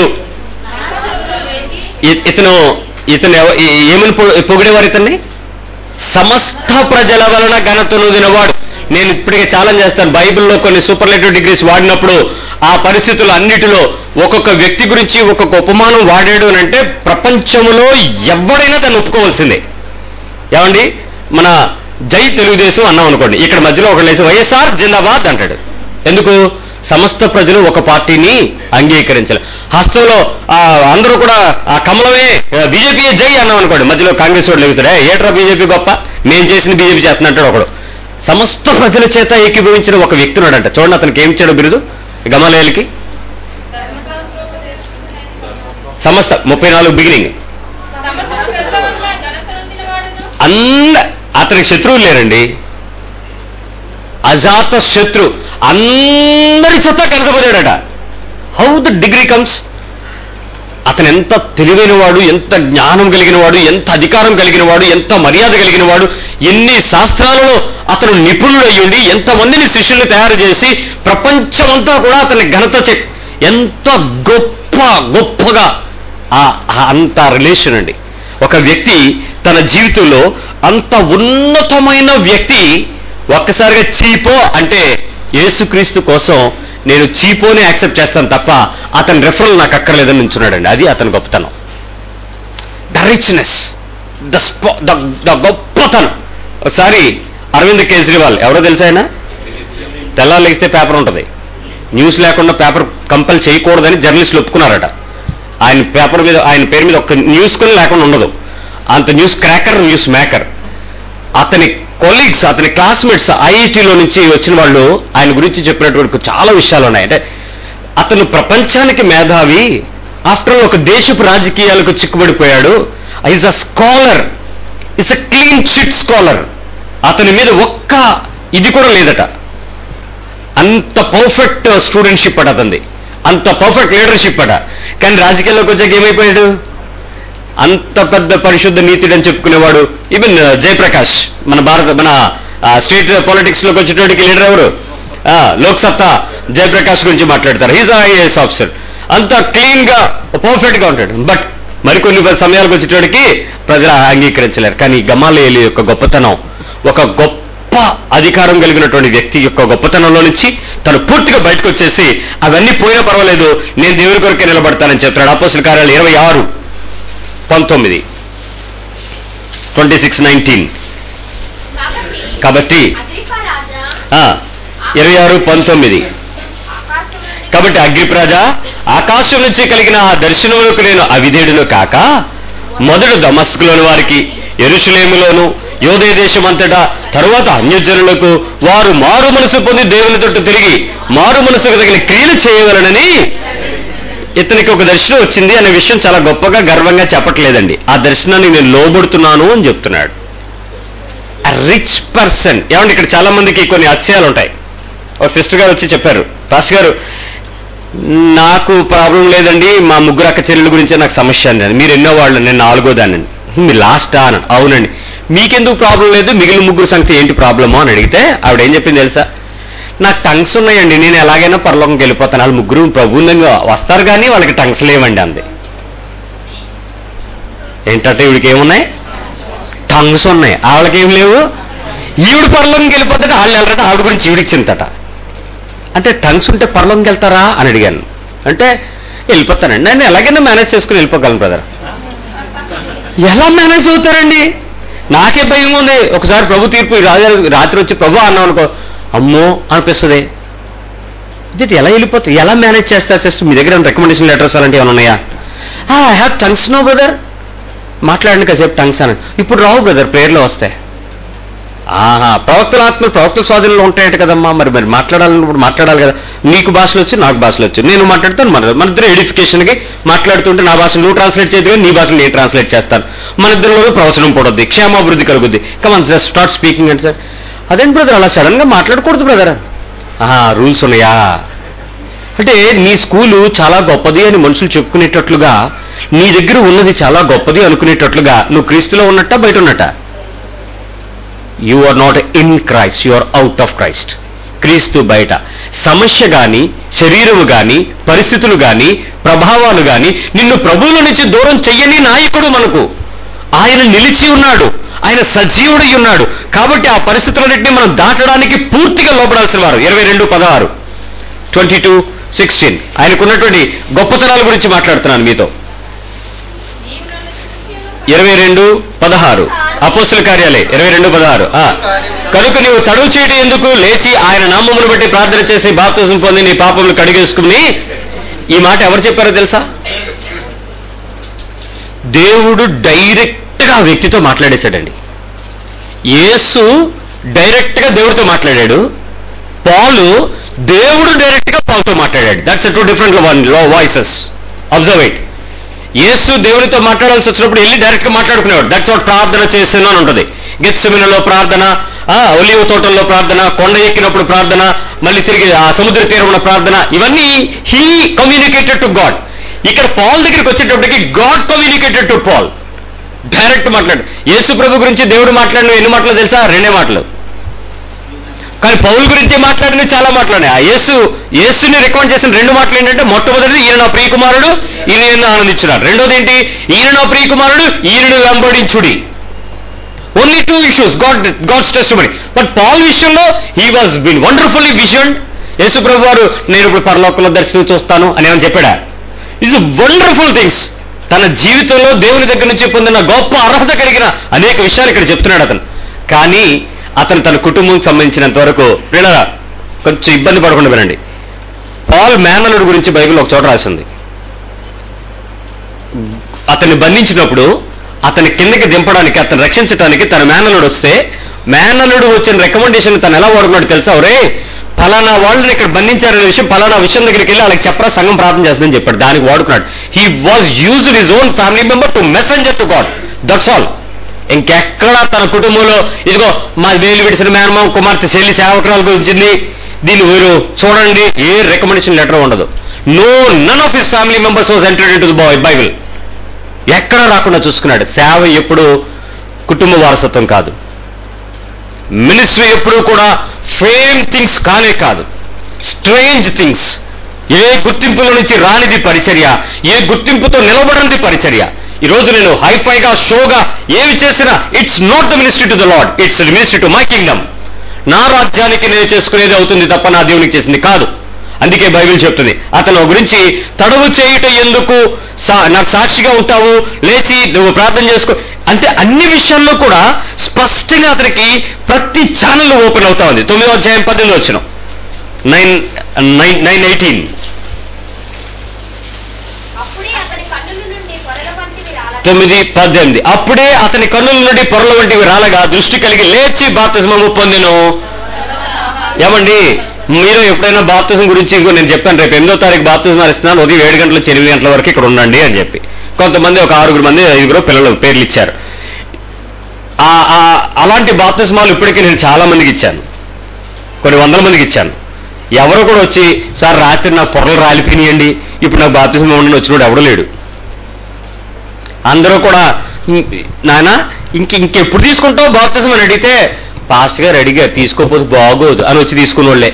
ఇతను ఇతను ఏమని పొగిడేవారు ఇతన్ని? సమస్త ప్రజల వలన ఘనత పొందినవాడు. నేను ఇప్పటికే ఛాలెంజ్ చేస్తాను, బైబిల్లో కొన్ని సూపర్లేటివ్ డిగ్రీస్ వాడినప్పుడు ఆ పరిస్థితులు అన్నిటిలో ఒక్కొక్క వ్యక్తి గురించి ఒక్కొక్క ఉపమానం వాడాడు అని అంటే ప్రపంచంలో ఎవడైనా దాన్ని ఒప్పుకోవాల్సిందే. ఏమండి, మన జై తెలుగుదేశం అన్నాం అనుకోండి, ఇక్కడ మధ్యలో ఒకళ్ళు వేసి వైఎస్ఆర్ జిందాబాద్ అంటాడు. ఎందుకు? సమస్త ప్రజలు ఒక పార్టీని అంగీకరించాలి. హస్తంలో అందరూ కూడా ఆ కమలమే బీజేపీ జై అన్నాం అనుకోండి, మధ్యలో కాంగ్రెస్ వాడు లేగుతాడు, ఏట్రా బీజేపీ గొప్ప, నేను చేసిన బీజేపీ చేస్తున్నట్టాడు ఒకడు. సమస్త ప్రజల చేత ఏకీభవించిన ఒక వ్యక్తి ఉన్నాడంట. చూడండి అతనికి ఏమి ఇచ్చాడు బిరుదు గమాలియేలుకి? సమస్త ముప్పై నాలుగు బిగినింగ్ అంద అతనికి శత్రువులు లేరండి, అజాత శత్రు, అందరి చేత కనకబోయాడట. How the degree comes? అతను ఎంత తెలివైన వాడు, ఎంత జ్ఞానం కలిగిన వాడు, ఎంత అధికారం కలిగిన వాడు, ఎంత మర్యాద కలిగిన వాడు, ఎన్ని శాస్త్రాలలో అతను నిపుణుడు అయ్యుండి ఎంతమందిని శిష్యుల్ని తయారు చేసి ప్రపంచమంతా కూడా అతని ఘనత చె ఎంత గొప్ప గొప్పగా అంత రిలేషన్ అండి. ఒక వ్యక్తి తన జీవితంలో అంత ఉన్నతమైన వ్యక్తి ఒక్కసారిగా చీపో అంటే యేసుక్రీస్తు కోసం నేను చీపోనే యాక్సెప్ట్ చేస్తాను తప్ప అతని రెఫరల్ నాకు అక్కర్లేదని నుంచున్నాడండి. అది అతని గొప్పతనం, ద రిచ్నెస్, ద ద గొప్పతనం. ఒకసారి అరవింద్ కేజ్రీవాల్ ఎవరో తెలుసా? ఆయన తెల్లారు లేస్తే పేపర్ ఉంటుంది, న్యూస్ లేకుండా పేపర్ కంపల్ చేయకూడదని జర్నలిస్టులు ఒప్పుకున్నారట. ఆయన పేపర్ మీద ఆయన పేరు మీద ఒక్క న్యూస్ కొని లేకుండా ఉండదు, అంత న్యూస్ క్రాకర్, న్యూస్ మేకర్. అతని కొలీగ్స్, అతని క్లాస్మేట్స్ ఐఐటీలో నుంచి వచ్చిన వాళ్ళు ఆయన గురించి చెప్పినటువంటి చాలా విషయాలు ఉన్నాయి. అంటే అతను ప్రపంచానికి మేధావి, ఆఫ్టర్ ఆల్ ఒక దేశపు రాజకీయాలకు చిక్కుబడిపోయాడు. Is a scholar, is a clean chit scholar. అతని మీద ఒక్క ఇది కూడా లేదట. అంత పర్ఫెక్ట్ స్టూడెంట్షిప్ అట అతనిది, అంత పర్ఫెక్ట్ లీడర్షిప్ అట. కానీ రాజకీయాల్లోకి వచ్చాక ఏమైపోయాడు? అంత పెద్ద పరిశుద్ధ నీతిడని చెప్పుకునేవాడు. ఈవెన్ జయప్రకాష్ మన భారత మన స్టేట్ పాలిటిక్స్ లోకి వచ్చేటోడికి లీడర్ ఎవరు? లోక్సత్తా జయప్రకాష్ గురించి మాట్లాడతారు. హీజ్ ఐఏఎస్ ఆఫీసర్, అంత క్లీన్ గా పర్ఫెక్ట్ గా ఉంటాడు. బట్ మరికొన్ని సమయాలకు వచ్చేటోడికి ప్రజలు అంగీకరించలేరు. కానీ గమాలియేలు యొక్క గొప్పతనం, ఒక గొప్ప అధికారం కలిగినటువంటి వ్యక్తి యొక్క గొప్పతనంలో నుంచి తను పూర్తిగా బయటకు వచ్చేసి అవన్నీ పోయినా పర్వాలేదు, నేను దేవుని కొరకే నిలబడతానని చెప్తాడు. అపోస్తల కార్యాలు ఇరవై ఆరు పంతొమ్మిది ట్వంటీ సిక్స్ నైన్టీన్ కాబట్టి ఇరవై ఆరు పంతొమ్మిది కాబట్టి అగ్రిప్రాజా, ఆకాశం నుంచి కలిగిన ఆ దర్శనములకు నేను అవిధేయుడును కాక మొదట దమస్కులోని వారికి, యెరూషలేములోను యోదే దేశమంతటా తరువాత అన్యజనులకు వారు మారు మనసు పొంది దేవుని తట్టు తిరిగి మారు మనసుకు తగిన క్రియలు చేయవలనని ఇతనికి ఒక దర్శనం వచ్చింది అనే విషయం చాలా గొప్పగా గర్వంగా చెప్పట్లేదండి. ఆ దర్శనాన్ని నేను లోబడుతున్నాను అని చెప్తున్నాడు. ఆ రిచ్ పర్సన్. ఏమంటే ఇక్కడ చాలా మందికి కొన్ని అతిశయాలు ఉంటాయి. ఒక సిస్టర్ గారు వచ్చి చెప్పారు, పాస్టర్ గారు నాకు ప్రాబ్లం లేదండి, మా ముగ్గురు అక్క చెల్లెల గురించే నాకు సమస్య అండి. మీరు ఎన్నో వాళ్ళు, నేను నాలుగో దానండి. మీ లాస్టా అని. అవునండి. మీకెందుకు ప్రాబ్లం లేదు, మిగిలిన ముగ్గురు సంగతి ఏంటి ప్రాబ్లమో అని అడిగితే ఆవిడ ఏం చెప్పింది తెలుసా? నాకు టంగ్స్ ఉన్నాయండి, నేను ఎలాగైనా పరలోకంకి వెళ్ళిపోతాను, వాళ్ళు ముగ్గురు ప్రభువుందంగా వస్తారు కానీ వాళ్ళకి టంగ్స్ లేవండి అంది. ఏంటంటే ఈవిడికి ఏమున్నాయి? టంగ్స్ ఉన్నాయి, ఆవిడకి ఏం లేవు. ఈవిడ పరలోకంకి వెళ్ళిపోతాడు, వాళ్ళు వెళ్ళరట, ఆవిడ గురించి ఈవిడికి చింతట. అంటే టంగ్స్ ఉంటే పరలోకంకి వెళ్తారా అని అడిగాను. అంటే వెళ్ళిపోతానండి, నేను ఎలాగైనా మేనేజ్ చేసుకుని వెళ్ళిపోగలను బ్రదర్. ఎలా మేనేజ్ అవుతారండి? నాకే భయం ఉంది. ఒకసారి ప్రభు తీర్పు రాత్రి వచ్చి ప్రభు అన్నాం అనుకో, అమ్మో అనిపిస్తుంది. ఇది ఎలా వెళ్ళిపోతుంది, ఎలా మేనేజ్ చేస్తారు సిస్టర్? మీ దగ్గర రికమెండేషన్ లెటర్స్ అలాంటివి ఏమైనా ఉన్నాయా? I have tongues no brother. మాట్లాడండి కాసేపు టంగ్స్ అని. ఇప్పుడు రావు బ్రదర్, ప్రేయర్లో వస్తాయి. ఆహా, ప్రవక్తల ఆత్మలు ప్రవక్తల స్వాధీనంలో ఉంటాయంట కదమ్మా, మరి మరి మాట్లాడాలన్నప్పుడు మాట్లాడాలి కదా. నీకు భాషలు వచ్చి నాకు భాషలు వచ్చి నేను మాట్లాడతాను. మన మన ఇద్దరు ఎడిఫికేషన్కి మాట్లాడుతుంటే నా భాషను నువ్వు ట్రాన్స్లేట్ చేయదు కానీ నీ భాషను నేను ట్రాన్స్లేట్ చేస్తాను. మన ఇద్దరిలో ప్రవచనం పడుద్ది, క్షేమాభివృద్ధి కలుగుద్ది. Come on just start speaking and sir. అదేంటి బ్రదర్ అలా సడన్ గా మాట్లాడకూడదు బ్రదర్. ఆహా, రూల్స్ ఉన్నాయా? అంటే నీ స్కూలు చాలా గొప్పది అని మనుషులు చెప్పుకునేటట్లుగా, నీ దగ్గర ఉన్నది చాలా గొప్పది అనుకునేటట్లుగా నువ్వు క్రీస్తులో ఉన్నట్ట బయట ఉన్నట్ట? You are not in Christ, you are out of Christ. క్రీస్తు బయట. సమస్య గాని, శరీరము గాని, పరిస్థితులు గాని, ప్రభావాలు గాని నిన్ను ప్రభువుల నుంచి దూరం చెయ్యని నాయకుడు మనకు. ఆయన నిలిచి ఉన్నాడు, ఆయన సజీవుడై ఉన్నాడు. కాబట్టి ఆ పరిస్థితులన్నింటినీ మనం దాటడానికి పూర్తిగా లోపడాల్సిన వారు. ఇరవై రెండు పదహారు ట్వంటీ టూ సిక్స్టీన్ ఆయనకున్నటువంటి గొప్పతనాల గురించి మాట్లాడుతున్నాను మీతో. ఇరవై రెండు పదహారు అపోస్తుల కార్యాలే ఇరవై రెండు పదహారు కనుక నీవు తడువు చేయడం ఎందుకు, లేచి ఆయన నామమును బట్టి ప్రార్థన చేసి బాప్తిసం పొంది నీ పాపములు కడిగేసుకుని. ఈ మాట ఎవరు చెప్పారో తెలుసా? దేవుడు డైరెక్ట్ గా ఆ వ్యక్తితో మాట్లాడేశాడండి. యేసు డైరెక్ట్ గా దేవుడితో మాట్లాడాడు, పాలు దేవుడు డైరెక్ట్ గా పాలుతో మాట్లాడాడు. That's two different voices. Observe it. యేసు దేవునితో మాట్లాడాల్సి వచ్చినప్పుడు వెళ్ళి డైరెక్ట్ గా మాట్లాడుకునేవాడు. దట్స్ వాట్ ప్రార్థన చేసాను అని ఉంటుంది. గెత్సెమనెలో ప్రార్థన, ఒలీవ తోటల్లో ప్రార్థన, కొండ ఎక్కినప్పుడు ప్రార్థన, మళ్ళీ తిరిగి ఆ సముద్ర తీరమున ప్రార్థన, ఇవన్నీ హీ కమ్యూనికేటెడ్ టు గాడ్. ఇక్కడ పాల్ దగ్గరికి వచ్చేటప్పటికి God communicated to Paul. Direct మాట్లాడు. యేసు ప్రభు గురించి దేవుడు మాట్లాడిన ఎన్ని మాటలు తెలుసా? రెండే మాటలు. కానీ పౌలు గురించి మాట్లాడిన చాలా మాట్లాడినా. ఆ యేసు యేసుని రికమెండ్ చేసిన రెండు మాటలు ఏంటంటే, మొట్టమొదటిది ఈయన నా ప్రియకుమారుడు, ఈయన ఆనందించున్నారు. రెండోది ఏంటి? ఈయన నా ప్రియకుమారుడు, ఈయనను వెంబడించుడి. Only two issues, God God's testimony. But Paul విషయంలో he was been wonderfully visioned. యేసు ప్రభు వారు నేను ఇప్పుడు పరలోకంలో దర్శనం చూస్తాను అని ఏమని చెప్పాడా? It's wonderful things. తన జీవితంలో దేవుని దగ్గర నుంచి పొందిన గొప్ప అర్హత కలిగిన అనేక విషయాలు ఇక్కడ చెప్తున్నాడు అతను. కానీ అతను తన కుటుంబం సంబంధించినంత వరకు పిల్లల కొంచెం ఇబ్బంది పడకుండా వినండి. పాల్ మేనలుడు గురించి బైబిల్ ఒక చోట రాసింది. అతన్ని బంధించినప్పుడు అతని కిందకి దింపడానికి, అతను రక్షించడానికి తన మేనలుడు వస్తే, మేనలుడు వచ్చిన రికమెండేషన్ తను ఎలా వాడుకున్నాడు తెలుసా? ఒరే ఫలానా వాళ్ళని ఇక్కడ బంధించారనే విషయం ఫలానా విషయం దగ్గరికి వెళ్ళి వాళ్ళకి చెప్పరా, సంఘం ప్రార్థన చేస్తుందని చెప్పాడు. దానికి వాడుకున్నాడు. He was used his own family member to messenger to God. That's all. ఇంకెక్కడా తన కుటుంబంలో ఇదిగో మా వేలు విడిసిన మేనమామ కుమార్తె చెల్లి సేవకురాల గురించింది, దీన్ని మీరు చూడండి, ఏ రికమెండేషన్ లెటర్ ఉండదు. No none of his family members was entered into the Bible. ఎక్కడా రాకుండా చూసుకున్నాడు. సేవ ఎప్పుడు కుటుంబ వారసత్వం కాదు. మినిస్ట్రీ ఎప్పుడూ కూడా ఫేమ్ థింగ్స్ కానే కాదు, స్ట్రేంజ్ థింగ్స్. ఏ గుర్తింపుల నుంచి రానిది పరిచర్య, ఏ గుర్తింపుతో నిలబడినది పరిచర్య. ఈ రోజు నేను హైఫైగా షోగా ఏమి చేసినా it's not the ministry to the Lord, it's the ministry to my kingdom. నా రాజ్యానికి నేను చేసుకునేది అవుతుంది తప్ప నా దేవునికి చేసింది కాదు. అందుకే బైబిల్ చెప్తుంది, అతను గురించి తడవు చేయుట ఎందుకు, నాకు సాక్షిగా ఉంటావు, లేచి నువ్వు ప్రార్థన చేసుకో అంటే అన్ని విషయాల్లో కూడా స్పష్టంగా అతనికి ప్రతి ఛానల్ ఓపెన్ అవుతా ఉంది. తొమ్మిదో అధ్యాయం పద్దెనిమిది వచ్చిన నైన్ నైన్ నైన్ ఎయిటీన్ తొమ్మిది పద్దెనిమిది అప్పుడే అతని కన్నుల నుండి పొరల వంటివి రాలగా దృష్టి కలిగి లేచి బాప్తిస్మము పొందెను. ఏమండి, మీరు ఎప్పుడైనా బాప్తిజం గురించి ఇంకో నేను చెప్పాను, రేపు ఎనిమిదో తారీఖు బాప్తిజం ఇస్తున్నాను, ఉదయం ఏడు గంటల నుంచి ఎనిమిది గంటల వరకు ఇక్కడ ఉండండి అని చెప్పి కొంతమంది ఒక ఆరుగురు మంది ఐదుగురు పిల్లలు పేర్లు ఇచ్చారు. అలాంటి బాప్తిస్మాలు ఇప్పటికీ నేను చాలా మందికి ఇచ్చాను, కొన్ని వందల మందికి ఇచ్చాను. ఎవరు కూడా వచ్చి సార్ రాత్రి నాకు పొరలు రాలిపోయినాయండి, ఇప్పుడు నాకు బాప్తిజం ఉండి వచ్చినోడు ఎవడు లేడు. అందరూ కూడా నాయన ఇంక ఇంకెప్పుడు తీసుకుంటావు బాప్తిజం అని అడిగితే, పాస్టర్ గారు అడిగారు తీసుకోకపోతే బాగోదు అని వచ్చి తీసుకున్న వాళ్ళే.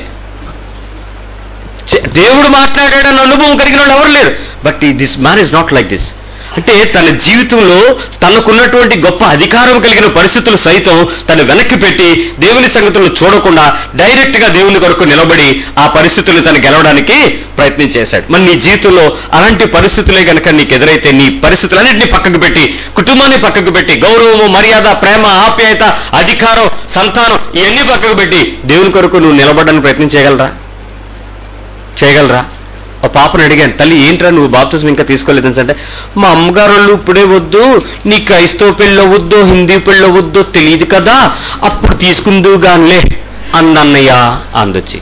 దేవుడు మాట్లాడాడని అనుభవం కలిగిన వాళ్ళు ఎవరు లేరు. But this man is not like this. అంటే తన జీవితంలో తనకున్నటువంటి గొప్ప అధికారం కలిగిన పరిస్థితులు సైతం తను వెనక్కి పెట్టి దేవుని సంగతులను చూడకుండా డైరెక్ట్ గా దేవుని కొరకు నిలబడి ఆ పరిస్థితులను తను గెలవడానికి ప్రయత్నం చేశాడు. మరి నీ జీవితంలో అలాంటి పరిస్థితులే కనుక నీకు ఎదురైతే నీ పరిస్థితులన్నింటినీ పక్కకు పెట్టి, కుటుంబాన్ని పక్కకు పెట్టి, గౌరవము, మర్యాద, ప్రేమ, ఆప్యాయత, అధికారం, సంతానం ఇవన్నీ పక్కకు పెట్టి దేవుని కొరకు నువ్వు నిలబడడానికి ప్రయత్నం చేయగలరా? చేయగలరా? ఆ పాపను అడిగాను, తల్లి ఏంట్రా నువ్వు బాప్తిజం ఇంకా తీసుకోలేదని అంటే, మా అమ్మగారు వాళ్ళు ఇప్పుడే వద్దు, నీ క్రైస్తవ పెళ్ళి వద్దు, హిందీ పెళ్ళి వద్దు తెలియదు కదా, అప్పుడు తీసుకుందుగానిలే అందన్నయ్య అందొచ్చి.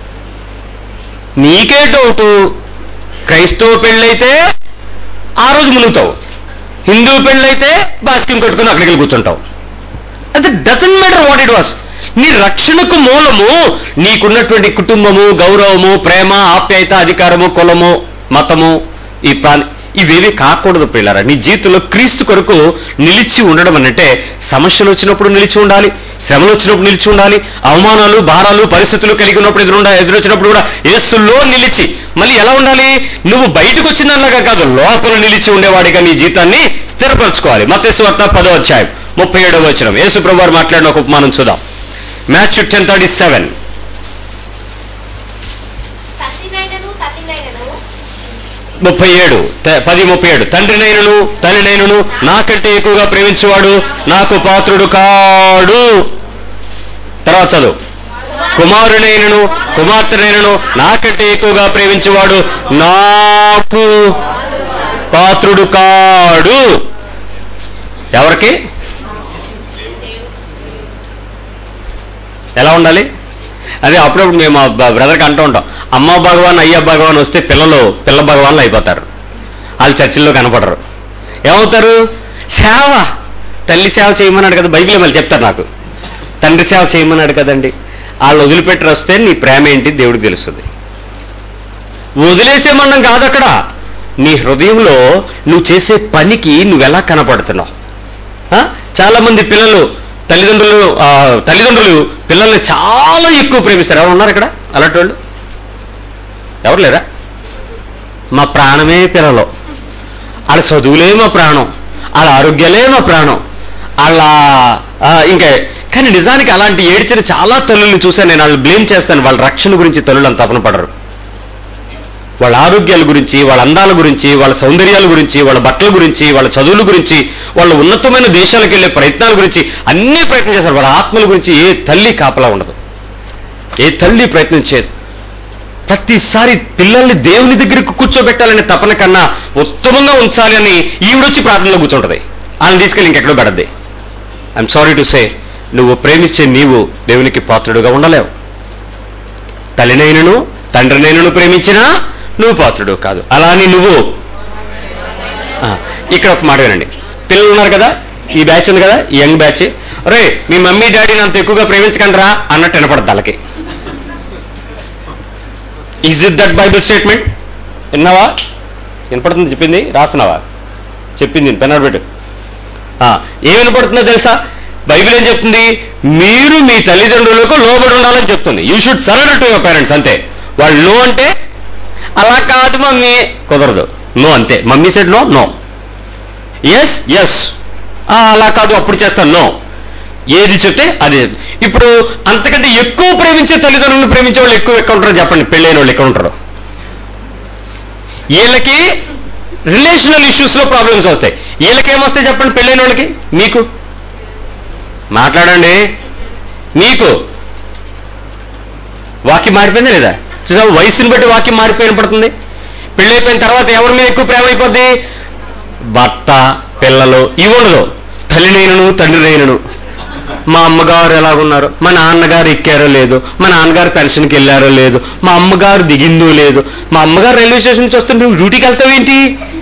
నీకే డౌటు, క్రైస్తవ పెళ్ళైతే ఆ రోజు మునుగుతావు, హిందూ పెళ్ళైతే బాస్కింగ్ కట్టుకుని అక్కడికి వెళ్ళి కూర్చుంటావు. అది doesn't matter what it was. నీ రక్షణకు మూలము నీకున్నటువంటి కుటుంబము, గౌరవము, ప్రేమ, ఆప్యాయత, అధికారము, కులము, మతము, ఈ ప్రాణి ఇవేవి కాకూడదు పిల్లరా. నీ జీవితంలో క్రీస్తు కొరకు నిలిచి ఉండడం అంటే సమస్యలు వచ్చినప్పుడు నిలిచి ఉండాలి, శ్రమలు వచ్చినప్పుడు నిలిచి ఉండాలి, అవమానాలు, భారాలు, పరిస్థితులు కలిగి ఉన్నప్పుడు ఎదురు ఎదురొచ్చినప్పుడు కూడా యేసులో నిలిచి, మళ్ళీ ఎలా ఉండాలి? నువ్వు బయటకు వచ్చినలాగా కాదు, లోపల నిలిచి ఉండేవాడిగా నీ జీవితాన్ని స్థిరపరచుకోవాలి. మత్తయి సువార్త పదో అధ్యాయం ముప్పై ఏడవ వచనం యేసు ప్రభువు వారు మాట్లాడిన ఒక ఉపమానం చూద్దాం. Matthew ten thirty seven. ముప్పై ఏడు పది ముప్పై ఏడు తండ్రినైనను తల్లినైనను నాకంటే ఎక్కువగా ప్రేమించేవాడు నాకు పాత్రుడు కాడు. తర్వాత చదువు. కుమారునైనను కుమార్తెనైనను నాకంటే ఎక్కువగా ప్రేమించేవాడు నాకు పాత్రుడు కాడు. ఎవరికి? ఎలా ఉండాలి? అదే అప్పుడప్పుడు మేము మా బ్రదర్కి అంటూ ఉంటాం, అమ్మ భగవాన్ అయ్య భగవాన్ వస్తే పిల్లలు పిల్ల భగవాన్లు అయిపోతారు. వాళ్ళు చర్చిల్లో కనపడరు. ఏమవుతారు? సేవ. తల్లి సేవ చేయమన్నాడు కదా, బైబిల్ మళ్ళీ చెప్తారు నాకు. తండ్రి సేవ చేయమన్నాడు కదండి. వాళ్ళు వదిలిపెట్టి వస్తే నీ ప్రేమ ఏంటి దేవుడికి తెలుస్తుంది. వదిలేసేమన్నాం కాదు అక్కడ. నీ హృదయంలో నువ్వు చేసే పనికి నువ్వెలా కనపడుతున్నావు. చాలా మంది పిల్లలు తల్లిదండ్రులు తల్లిదండ్రులు పిల్లల్ని చాలా ఎక్కువ ప్రేమిస్తారు. ఎవరు ఉన్నారు ఇక్కడ అలాంటి వాళ్ళు? ఎవరు లేరా? మా ప్రాణమే పిల్లలు, వాళ్ళ చదువులే మా ప్రాణం, వాళ్ళ ఆరోగ్యాలే మా ప్రాణం, వాళ్ళ ఇంకా. కానీ నిజానికి అలాంటి ఏడ్చిన చాలా తల్లుల్ని చూశాను నేను. వాళ్ళు బ్లేమ్ చేస్తాను. వాళ్ళ రక్షణ గురించి తల్లులు అంత తపన పడరు. వాళ్ళ ఆరోగ్యాల గురించి, వాళ్ళ అందాల గురించి, వాళ్ళ సౌందర్యాల గురించి, వాళ్ళ బట్టల గురించి, వాళ్ళ చదువుల గురించి, వాళ్ళ ఉన్నతమైన దేశాలకు వెళ్లే ప్రయత్నాల గురించి అన్నీ ప్రయత్నం చేస్తారు. వాళ్ళ ఆత్మల గురించి ఏ తల్లి కాపలా ఉండదు, ఏ తల్లి ప్రయత్నం చేయదు. ప్రతిసారి పిల్లల్ని దేవుని దగ్గరికి కూర్చోబెట్టాలనే తపన కన్నా ఉత్తమంగా ఉంచాలి అని ఈవిడొచ్చి ప్రార్థనలో కూర్చుంటది. వాళ్ళని తీసుకెళ్ళి ఇంకెక్కడో పెడద్ది. ఐఎమ్ సారీ టు సే, నువ్వు ప్రేమించే నీవు దేవునికి పాత్రుడుగా ఉండలేవు. తల్లినైనను తండ్రినైనను ప్రేమించినా నువ్వు పాత్రుడు కాదు. అలా అని నువ్వు ఇక్కడ ఒక మాట వినండి. పిల్లలు ఉన్నారు కదా, ఈ బ్యాచ్ ఉంది కదా, ఈ యంగ్ బ్యాచ్. రే మీ మమ్మీ డాడీని అంత ఎక్కువగా ప్రేమించకండి రా అన్నట్టు వినపడద్దు వాళ్ళకి. Is it that Bible statement? విన్నావా? వినపడుతుంది? చెప్పింది రాస్తున్నావా? చెప్పింది పెన్నాడు పెట్టు. ఏం వినపడుతుందో తెలుసా? బైబిల్ ఏం చెప్తుంది? మీరు మీ తల్లిదండ్రులకు లోబడి ఉండాలని చెప్తుంది. You should surrender to your parents. అంతే. వాళ్ళు నో అంటే అలా కాదు మమ్మీ, కుదరదు. నో అంతే. Mummy said no, no. Yes yes, అలా కాదు అప్పుడు చేస్తాను, నో. ఏది చెప్తే అది. ఇప్పుడు అంతకంటే ఎక్కువ ప్రేమించే తల్లిదండ్రులను ప్రేమించే వాళ్ళు ఎక్కువ ఎక్కడ ఉంటారో చెప్పండి. పెళ్ళైన వాళ్ళు ఎక్కడ ఉంటారు? వీళ్ళకి రిలేషనల్ ఇష్యూస్ లో ప్రాబ్లమ్స్ వస్తాయి. వీళ్ళకేమొస్తాయి చెప్పండి? పెళ్ళైన వాళ్ళకి. మీకు మాట్లాడండి. మీకు వాక్యం మారిపోయిందా లేదా? చూసావు, వయసుని బట్టి వాక్యం మారిపోయిన పడుతుంది. పెళ్ళైపోయిన తర్వాత ఎవరి మీద ఎక్కువ ప్రేమ అయిపోద్ది? భర్త, పిల్లలు. ఇవి ఉండదు. తల్లినైనను తండ్రినైనను. మా అమ్మగారు ఎలాగున్నారు, మా నాన్నగారు ఎక్కారో లేదు, మా నాన్నగారు పెన్షన్కి వెళ్ళారో లేదు, మా అమ్మగారు దిగిందో లేదు. మా అమ్మగారు రైల్వే స్టేషన్ నుంచి వస్తే నువ్వు డ్యూటీకి వెళ్తావేంటి?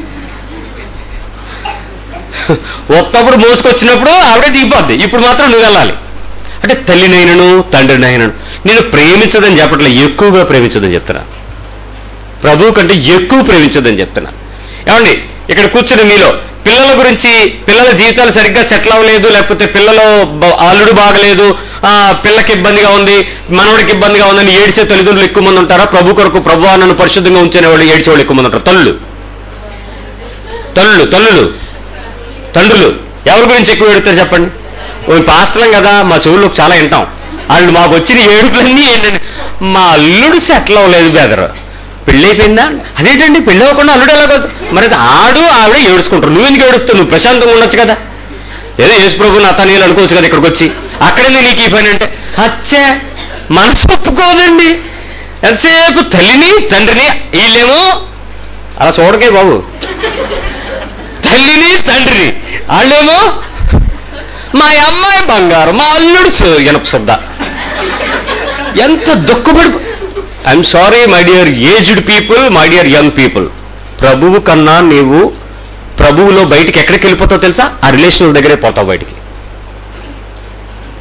ఒక్కప్పుడు మోసుకొచ్చినప్పుడు ఆవిడే దిగిపోద్ది, ఇప్పుడు మాత్రం నువ్వు వెళ్ళాలి. అంటే తల్లినైనను తండ్రినైనను నేను ప్రేమించదని చెప్పట్లే, ఎక్కువగా ప్రేమించదని చెప్తున్నా. ప్రభువు కంటే ఎక్కువ ప్రేమించదని చెప్తున్నా. ఏమండి, ఇక్కడ కూర్చుని మీలో పిల్లల గురించి, పిల్లల జీవితాలు సరిగ్గా సెటిల్ అవ్వలేదు, లేకపోతే పిల్లలు అల్లుడు బాగలేదు, పిల్లకి ఇబ్బందిగా ఉంది, మనవడికి ఇబ్బందిగా ఉందని ఏడ్చే తల్లిదండ్రులు ఎక్కువ మంది ఉంటారా? ప్రభు కొరకు ప్రభువా నన్ను పరిశుద్ధంగా ఉంచే వాళ్ళు ఏడ్చే వాళ్ళు ఎక్కువ మంది ఉంటారు. తల్లులు తల్లులు తల్లులు తండ్రులు ఎవరి గురించి ఎక్కువ ఏడుతారు చెప్పండి? పాస్టర్లం కదా, మా చెవుల్లో చాలా వింటాం. వాళ్ళు మాకు వచ్చిన ఏడుపులన్నీ ఏంటండి, మా అల్లుడు సెటిల్ అవ్వలేదు బెదరు, పెళ్ళైపోయిందా? అదేంటండి పెళ్ళి అవ్వకుండా అల్లుడు ఎలాగో? మరి ఆడు ఆవిడ ఏడుచుకుంటారు. నువ్వెందుకు ఏడుస్తావు? నువ్వు ప్రశాంతంగా ఉండొచ్చు కదా. ఏదో యేసు ప్రభు నా తనీయులు అనుకోవచ్చు కదా ఇక్కడికి వచ్చి. అక్కడేంది నీకు ఈ పని అంటే? అచ్చే మనసు ఒప్పుకోదండి. ఎంతసేపు తల్లిని తండ్రిని, వీళ్ళేమో అలా చూడకే బాబు, తల్లిని తండ్రిని, వాళ్ళేమో మా అమ్మాయి బంగారం, మా అల్లుడు ఎనప శుద్ధ. ఎంత దుఃఖపడి. I'm sorry my dear aged people, my dear young people. ప్రభువు కన్నా నీవు ప్రభువులో బయటికి ఎక్కడికి వెళ్ళిపోతావు తెలుసా? ఆ రిలేషన్ల దగ్గరే పోతావు బయటికి. ఆ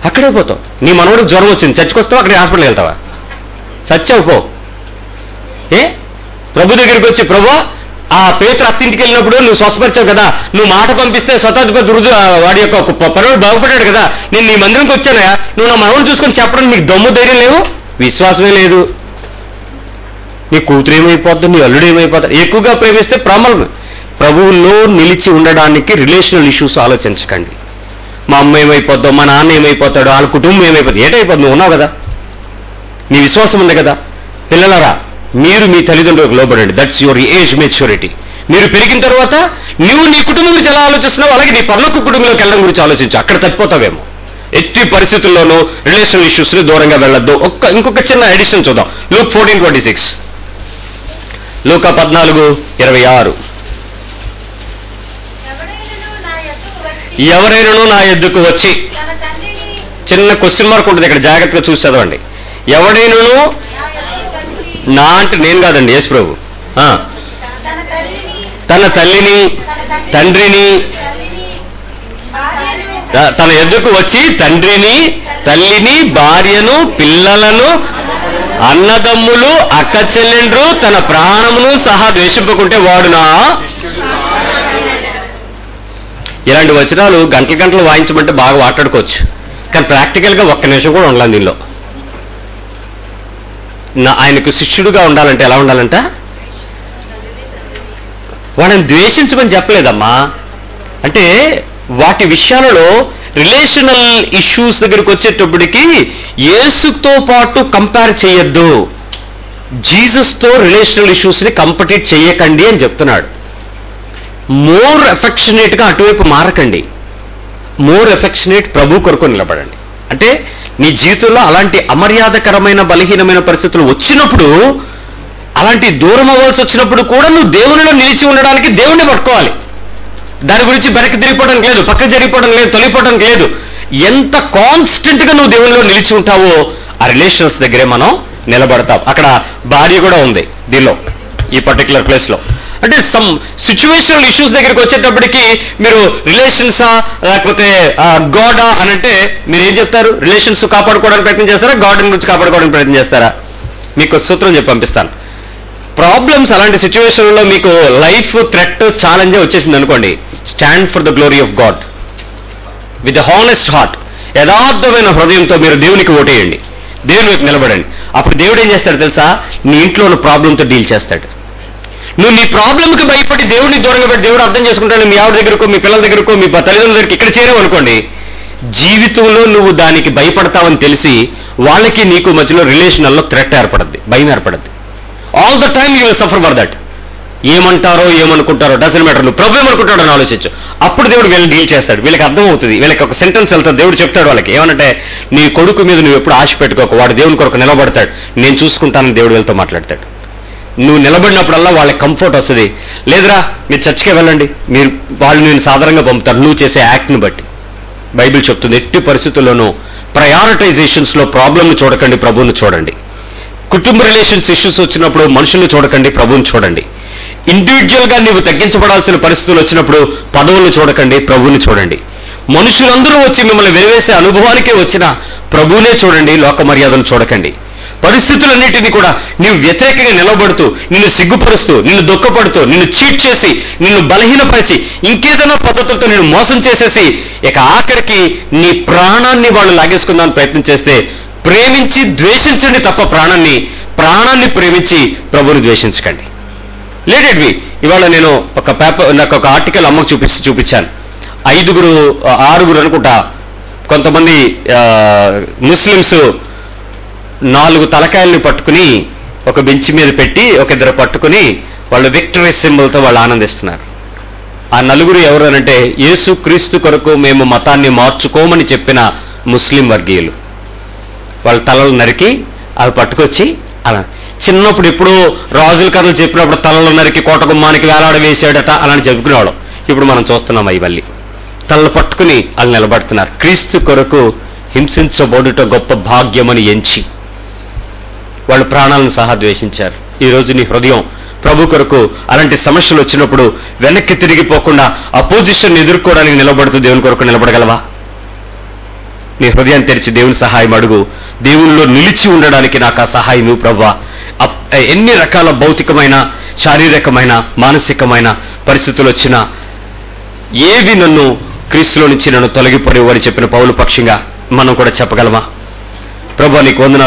అక్కడే పోతావు. నీ మనవడికి జ్వరం వచ్చింది, చచ్చికొస్తావు, అక్కడికి హాస్పిటల్కి వెళ్తావా? చచ్చావు పో. ఏ ప్రభు దగ్గరికి వచ్చి, ప్రభు ఆ పేతురు అత్తింటికి వెళ్ళినప్పుడు నువ్వు స్వస్థపరిచావు కదా, నువ్వు మాట పంపిస్తే స్వతాధిపతి రుజు వాడి యొక్క పరువుడు బాగుపడ్డాడు కదా, నేను నీ మందిరంకి వచ్చానా, నువ్వు నా మనవుని చూసుకొని చెప్పడం నీకు దమ్ము ధైర్యం లేవు, విశ్వాసమే లేదు. నీ కూతురు ఏమైపోద్దు, నీ అల్లుడు ఏమైపోతాడు. ఎక్కువగా ప్రేమిస్తే ప్రమాదం. ప్రభువులో నిలిచి ఉండడానికి రిలేషనల్ ఇష్యూస్ ఆలోచించకండి. మా అమ్మ ఏమైపోద్దో, మా నాన్న ఏమైపోతాడో, వాళ్ళ కుటుంబం ఏమైపోతుంది, ఏటైపోద్దు, నువ్వు ఉన్నావు కదా, నీ విశ్వాసం ఉంది కదా. పిల్లలారా, మీరు మీ తల్లిదండ్రులకు లోబడండి. That's your age maturity. మీరు పెరిగిన తర్వాత నువ్వు నీ కుటుంబం గురించి ఎలా ఆలోచిస్తున్నావు, అలాగే నీ పర్లోక కుటుంబంలోకి వెళ్ళడం గురించి ఆలోచించు. అక్కడ తప్పిపోతావేమో. ఎట్టి పరిస్థితుల్లోనూ రిలేషనల్ ఇష్యూస్ ని దూరంగా వెళ్ళొద్దు. ఒక్క ఇంకొక చిన్న ఎడిషన్ చూద్దాం. లూక్ ఫోర్టీన్ ట్వంటీ సిక్స్ లూకా పద్నాలుగు ఇరవై ఆరు ఎవరైనాను నా ఎద్దుకు వచ్చి, చిన్న క్వశ్చన్ మార్క్ ఉంటుంది ఇక్కడ, జాగ్రత్తగా చూసి చదవండి. ఎవడైనాను నా అంటే నేను కాదండి, యేసు ప్రభు. తన తల్లిని తండ్రిని తన ఎద్దుకు వచ్చి తండ్రిని తల్లిని భార్యను పిల్లలను అన్నదమ్ములు అక్క చెల్లెండ్రు తన ప్రాణమును సహా ద్వేషింపకుంటే వాడునా. ఇలాంటి వచనాలు గంటల గంటలు వాయించమంటే బాగా మాట్లాడుకోవచ్చు, కానీ ప్రాక్టికల్ గా ఒక్క నిమిషం కూడా ఉండాలి దీనిలో. ఆయనకు శిష్యుడుగా ఉండాలంటే ఎలా ఉండాలంట? వాడిని ద్వేషించమని చెప్పలేదమ్మా. అంటే వాటి విషయాలలో రిలేషనల్ ఇష్యూస్ దగ్గరికి వచ్చేటప్పటికి యేసుతో పాటు కంపేర్ చేయొద్దు. జీసస్తో రిలేషనల్ ఇష్యూస్ ని కంపీట్ చేయకండి అని చెప్తున్నాడు. మోర్ ఎఫెక్షనేట్ గా అటువైపు మారకండి. మోర్ ఎఫెక్షనేట్ ప్రభు కొరకు నిలబడండి. అంటే నీ జీవితంలో అలాంటి అమర్యాదకరమైన బలహీనమైన పరిస్థితులు వచ్చినప్పుడు, అలాంటి దూరం అవ్వాల్సి వచ్చినప్పుడు కూడా నువ్వు దేవునిలో నిలిచి ఉండడానికి దేవుణ్ణి పట్టుకోవాలి. దాని గురించి వెనక్కి తిరిగిపోవడం లేదు, పక్కకి జరిగిపోవడం లేదు, తొలిగిపోవడం లేదు. ఎంత కాన్స్టెంట్ గా నువ్వు దేవునిలో నిలిచి ఉంటావో ఆ రిలేషన్స్ దగ్గరే మనం నిలబడతాం. అక్కడ భార్య కూడా ఉంది దీనిలో, ఈ పర్టికులర్ ప్లేస్ లో. అంటే సమ్ సిచ్యువేషనల్ ఇష్యూస్ దగ్గరికి వచ్చేటప్పటికి మీరు రిలేషన్సా లేకపోతే గాడా అని అంటే మీరు ఏం చెప్తారు? రిలేషన్స్ కాపాడుకోవడానికి ప్రయత్నం చేస్తారా, గాడ్ గురించి కాపాడుకోవడానికి ప్రయత్నం చేస్తారా? మీకు సూత్రం చెప్పి పంపిస్తాను. ప్రాబ్లమ్స్ అలాంటి సిచ్యువేషన్లో మీకు లైఫ్ థ్రెట్ ఛాలెంజే వచ్చేసింది అనుకోండి, stand for the glory of God with honest heart. యథార్థమైన హృదయంతో మీరు దేవునికి ఓటేయండి, దేవుని వైపు నిలబడండి. అప్పుడు దేవుడు ఏం చేస్తాడు తెలుసా? నీ ఇంట్లో ఉన్న ప్రాబ్లంతో డీల్ చేస్తాడు. నువ్వు నీ ప్రాబ్లంకి భయపడి దేవుడిని దూరంగా పెట్టి దేవుడు అర్థం చేసుకుంటాడు, మీ ఆవిడ దగ్గరకో మీ పిల్లల దగ్గరకో మీ తల్లిదండ్రుల దగ్గరికి ఇక్కడ చేరావు అనుకోండి, జీవితంలో నువ్వు దానికి భయపడతావని తెలిసి వాళ్ళకి నీకు మధ్యలో రిలేషనల్లో థ్రెట్ ఏర్పడద్ది, భయం ఏర్పడద్ది. All the time you will suffer for that. ఏమంటారో ఏమనుకుంటారో డజన్ మ్యాటర్, నువ్వు ప్రభు ఏమనుకుంటాడో అని ఆలోచించు. అప్పుడు దేవుడు వీళ్ళని డీల్ చేస్తాడు. వీళ్ళకి అర్థమవుతుంది, వీళ్ళకి ఒక సెంటెన్స్ వెళ్తాడు. దేవుడు చెప్తాడు వాళ్ళకి ఏమనంటే, నీ కొడుకు మీద నువ్వు ఎప్పుడు ఆశ పెట్టుకోక, వాడు దేవుని కొరకు నిలబడతాడు, నేను చూసుకుంటానని దేవుడు వీళ్ళతో మాట్లాడతాడు. నువ్వు నిలబడినప్పుడల్లా వాళ్ళకి కంఫర్ట్ వస్తుంది. లేదురా మీరు చర్చికే వెళ్ళండి, మీరు వాళ్ళు నేను సాధారణంగా పంపుతారు నువ్వు చేసే యాక్ట్ని బట్టి. బైబిల్ చెప్తుంది, ఎట్టి పరిస్థితుల్లోనూ ప్రయారిటైజేషన్స్ లో ప్రాబ్లంను చూడకండి, ప్రభువును చూడండి. కుటుంబ రిలేషన్స్ ఇష్యూస్ వచ్చినప్పుడు మనుషుల్ని చూడకండి, ప్రభువుని చూడండి. ఇండివిజువల్ గా నీవు తగ్గించబడాల్సిన పరిస్థితులు వచ్చినప్పుడు పదవులను చూడకండి, ప్రభువుని చూడండి. మనుషులందరూ వచ్చి మిమ్మల్ని వెలివేసే అనుభవానికే వచ్చిన ప్రభువునే చూడండి, లోక మర్యాదను చూడకండి. పరిస్థితులన్నిటినీ కూడా నీవు వ్యతిరేకంగా నిలబడుతూ, నిన్ను సిగ్గుపరుస్తూ, నిన్ను దుఃఖపడుతూ, నిన్ను చీట్ చేసి, నిన్ను బలహీనపరిచి, ఇంకేదైనా పద్ధతులతో నిన్ను మోసం చేసేసి, ఇక ఆఖరికి నీ ప్రాణాన్ని వాళ్ళు లాగేసుకుందామని ప్రయత్నం చేస్తే, ప్రేమించి ద్వేషించండి తప్ప ప్రాణాన్ని ప్రాణాన్ని ప్రేమించి ప్రభువుని ద్వేషించకండి. లేటెడ్వి ఇవాళ నేను ఒక పేపర్, నాకు ఒక ఆర్టికల్ అమ్మకు చూపించి చూపించాను. ఐదుగురు ఆరుగురు అనుకుంటా కొంతమంది ముస్లిమ్స్ నాలుగు తలకాయల్ని పట్టుకుని ఒక బెంచ్ మీద పెట్టి ఒక ఇద్దరు పట్టుకుని వాళ్ళు విక్టరీ సింబల్తో వాళ్ళు ఆనందిస్తున్నారు. ఆ నలుగురు ఎవరు అనంటే, యేసు క్రీస్తు కొరకు మేము మతాన్ని మార్చుకోమని చెప్పిన ముస్లిం వర్గీయులు. వాళ్ళ తలలు నరికి అవి పట్టుకొచ్చి అలా చిన్నప్పుడు ఎప్పుడూ రాజుల కథలు చెప్పినప్పుడు తలలు నరికి కోట గుమ్మానికి వేలాడ వేసాడట అలాంటి చెప్పుకునేవాళ్ళం. ఇప్పుడు మనం చూస్తున్నాం అవి మళ్ళీ తలలు పట్టుకుని వాళ్ళు నిలబడుతున్నారు. క్రీస్తు కొరకు హింసించబడుట గొప్ప భాగ్యమని ఎంచి వాళ్ళు ప్రాణాలను సహా ద్వేషించారు. ఈ రోజు నీ హృదయం ప్రభు కొరకు అలాంటి సమస్యలు వచ్చినప్పుడు వెనక్కి తిరిగిపోకుండా అపోజిషన్ ఎదుర్కోవడానికి నిలబడుతూ దేవుని కొరకు నిలబడగలవా? నీ హృదయాన్ని తెరిచి దేవుని సహాయం అడుగు. దేవునిలో నిలిచి ఉండడానికి నాకు ఆ సహాయం ఇవ్వు ప్రభువా. ఎన్ని రకాల భౌతికమైన, శారీరకమైన, మానసికమైన పరిస్థితులు వచ్చినా ఏవి నన్ను క్రీస్తులో నుంచి నన్ను తొలగిపోలేవు అని చెప్పిన పౌలు పక్షంగా మనం కూడా చెప్పగలమా? ప్రభువా నీకు వందనాలు.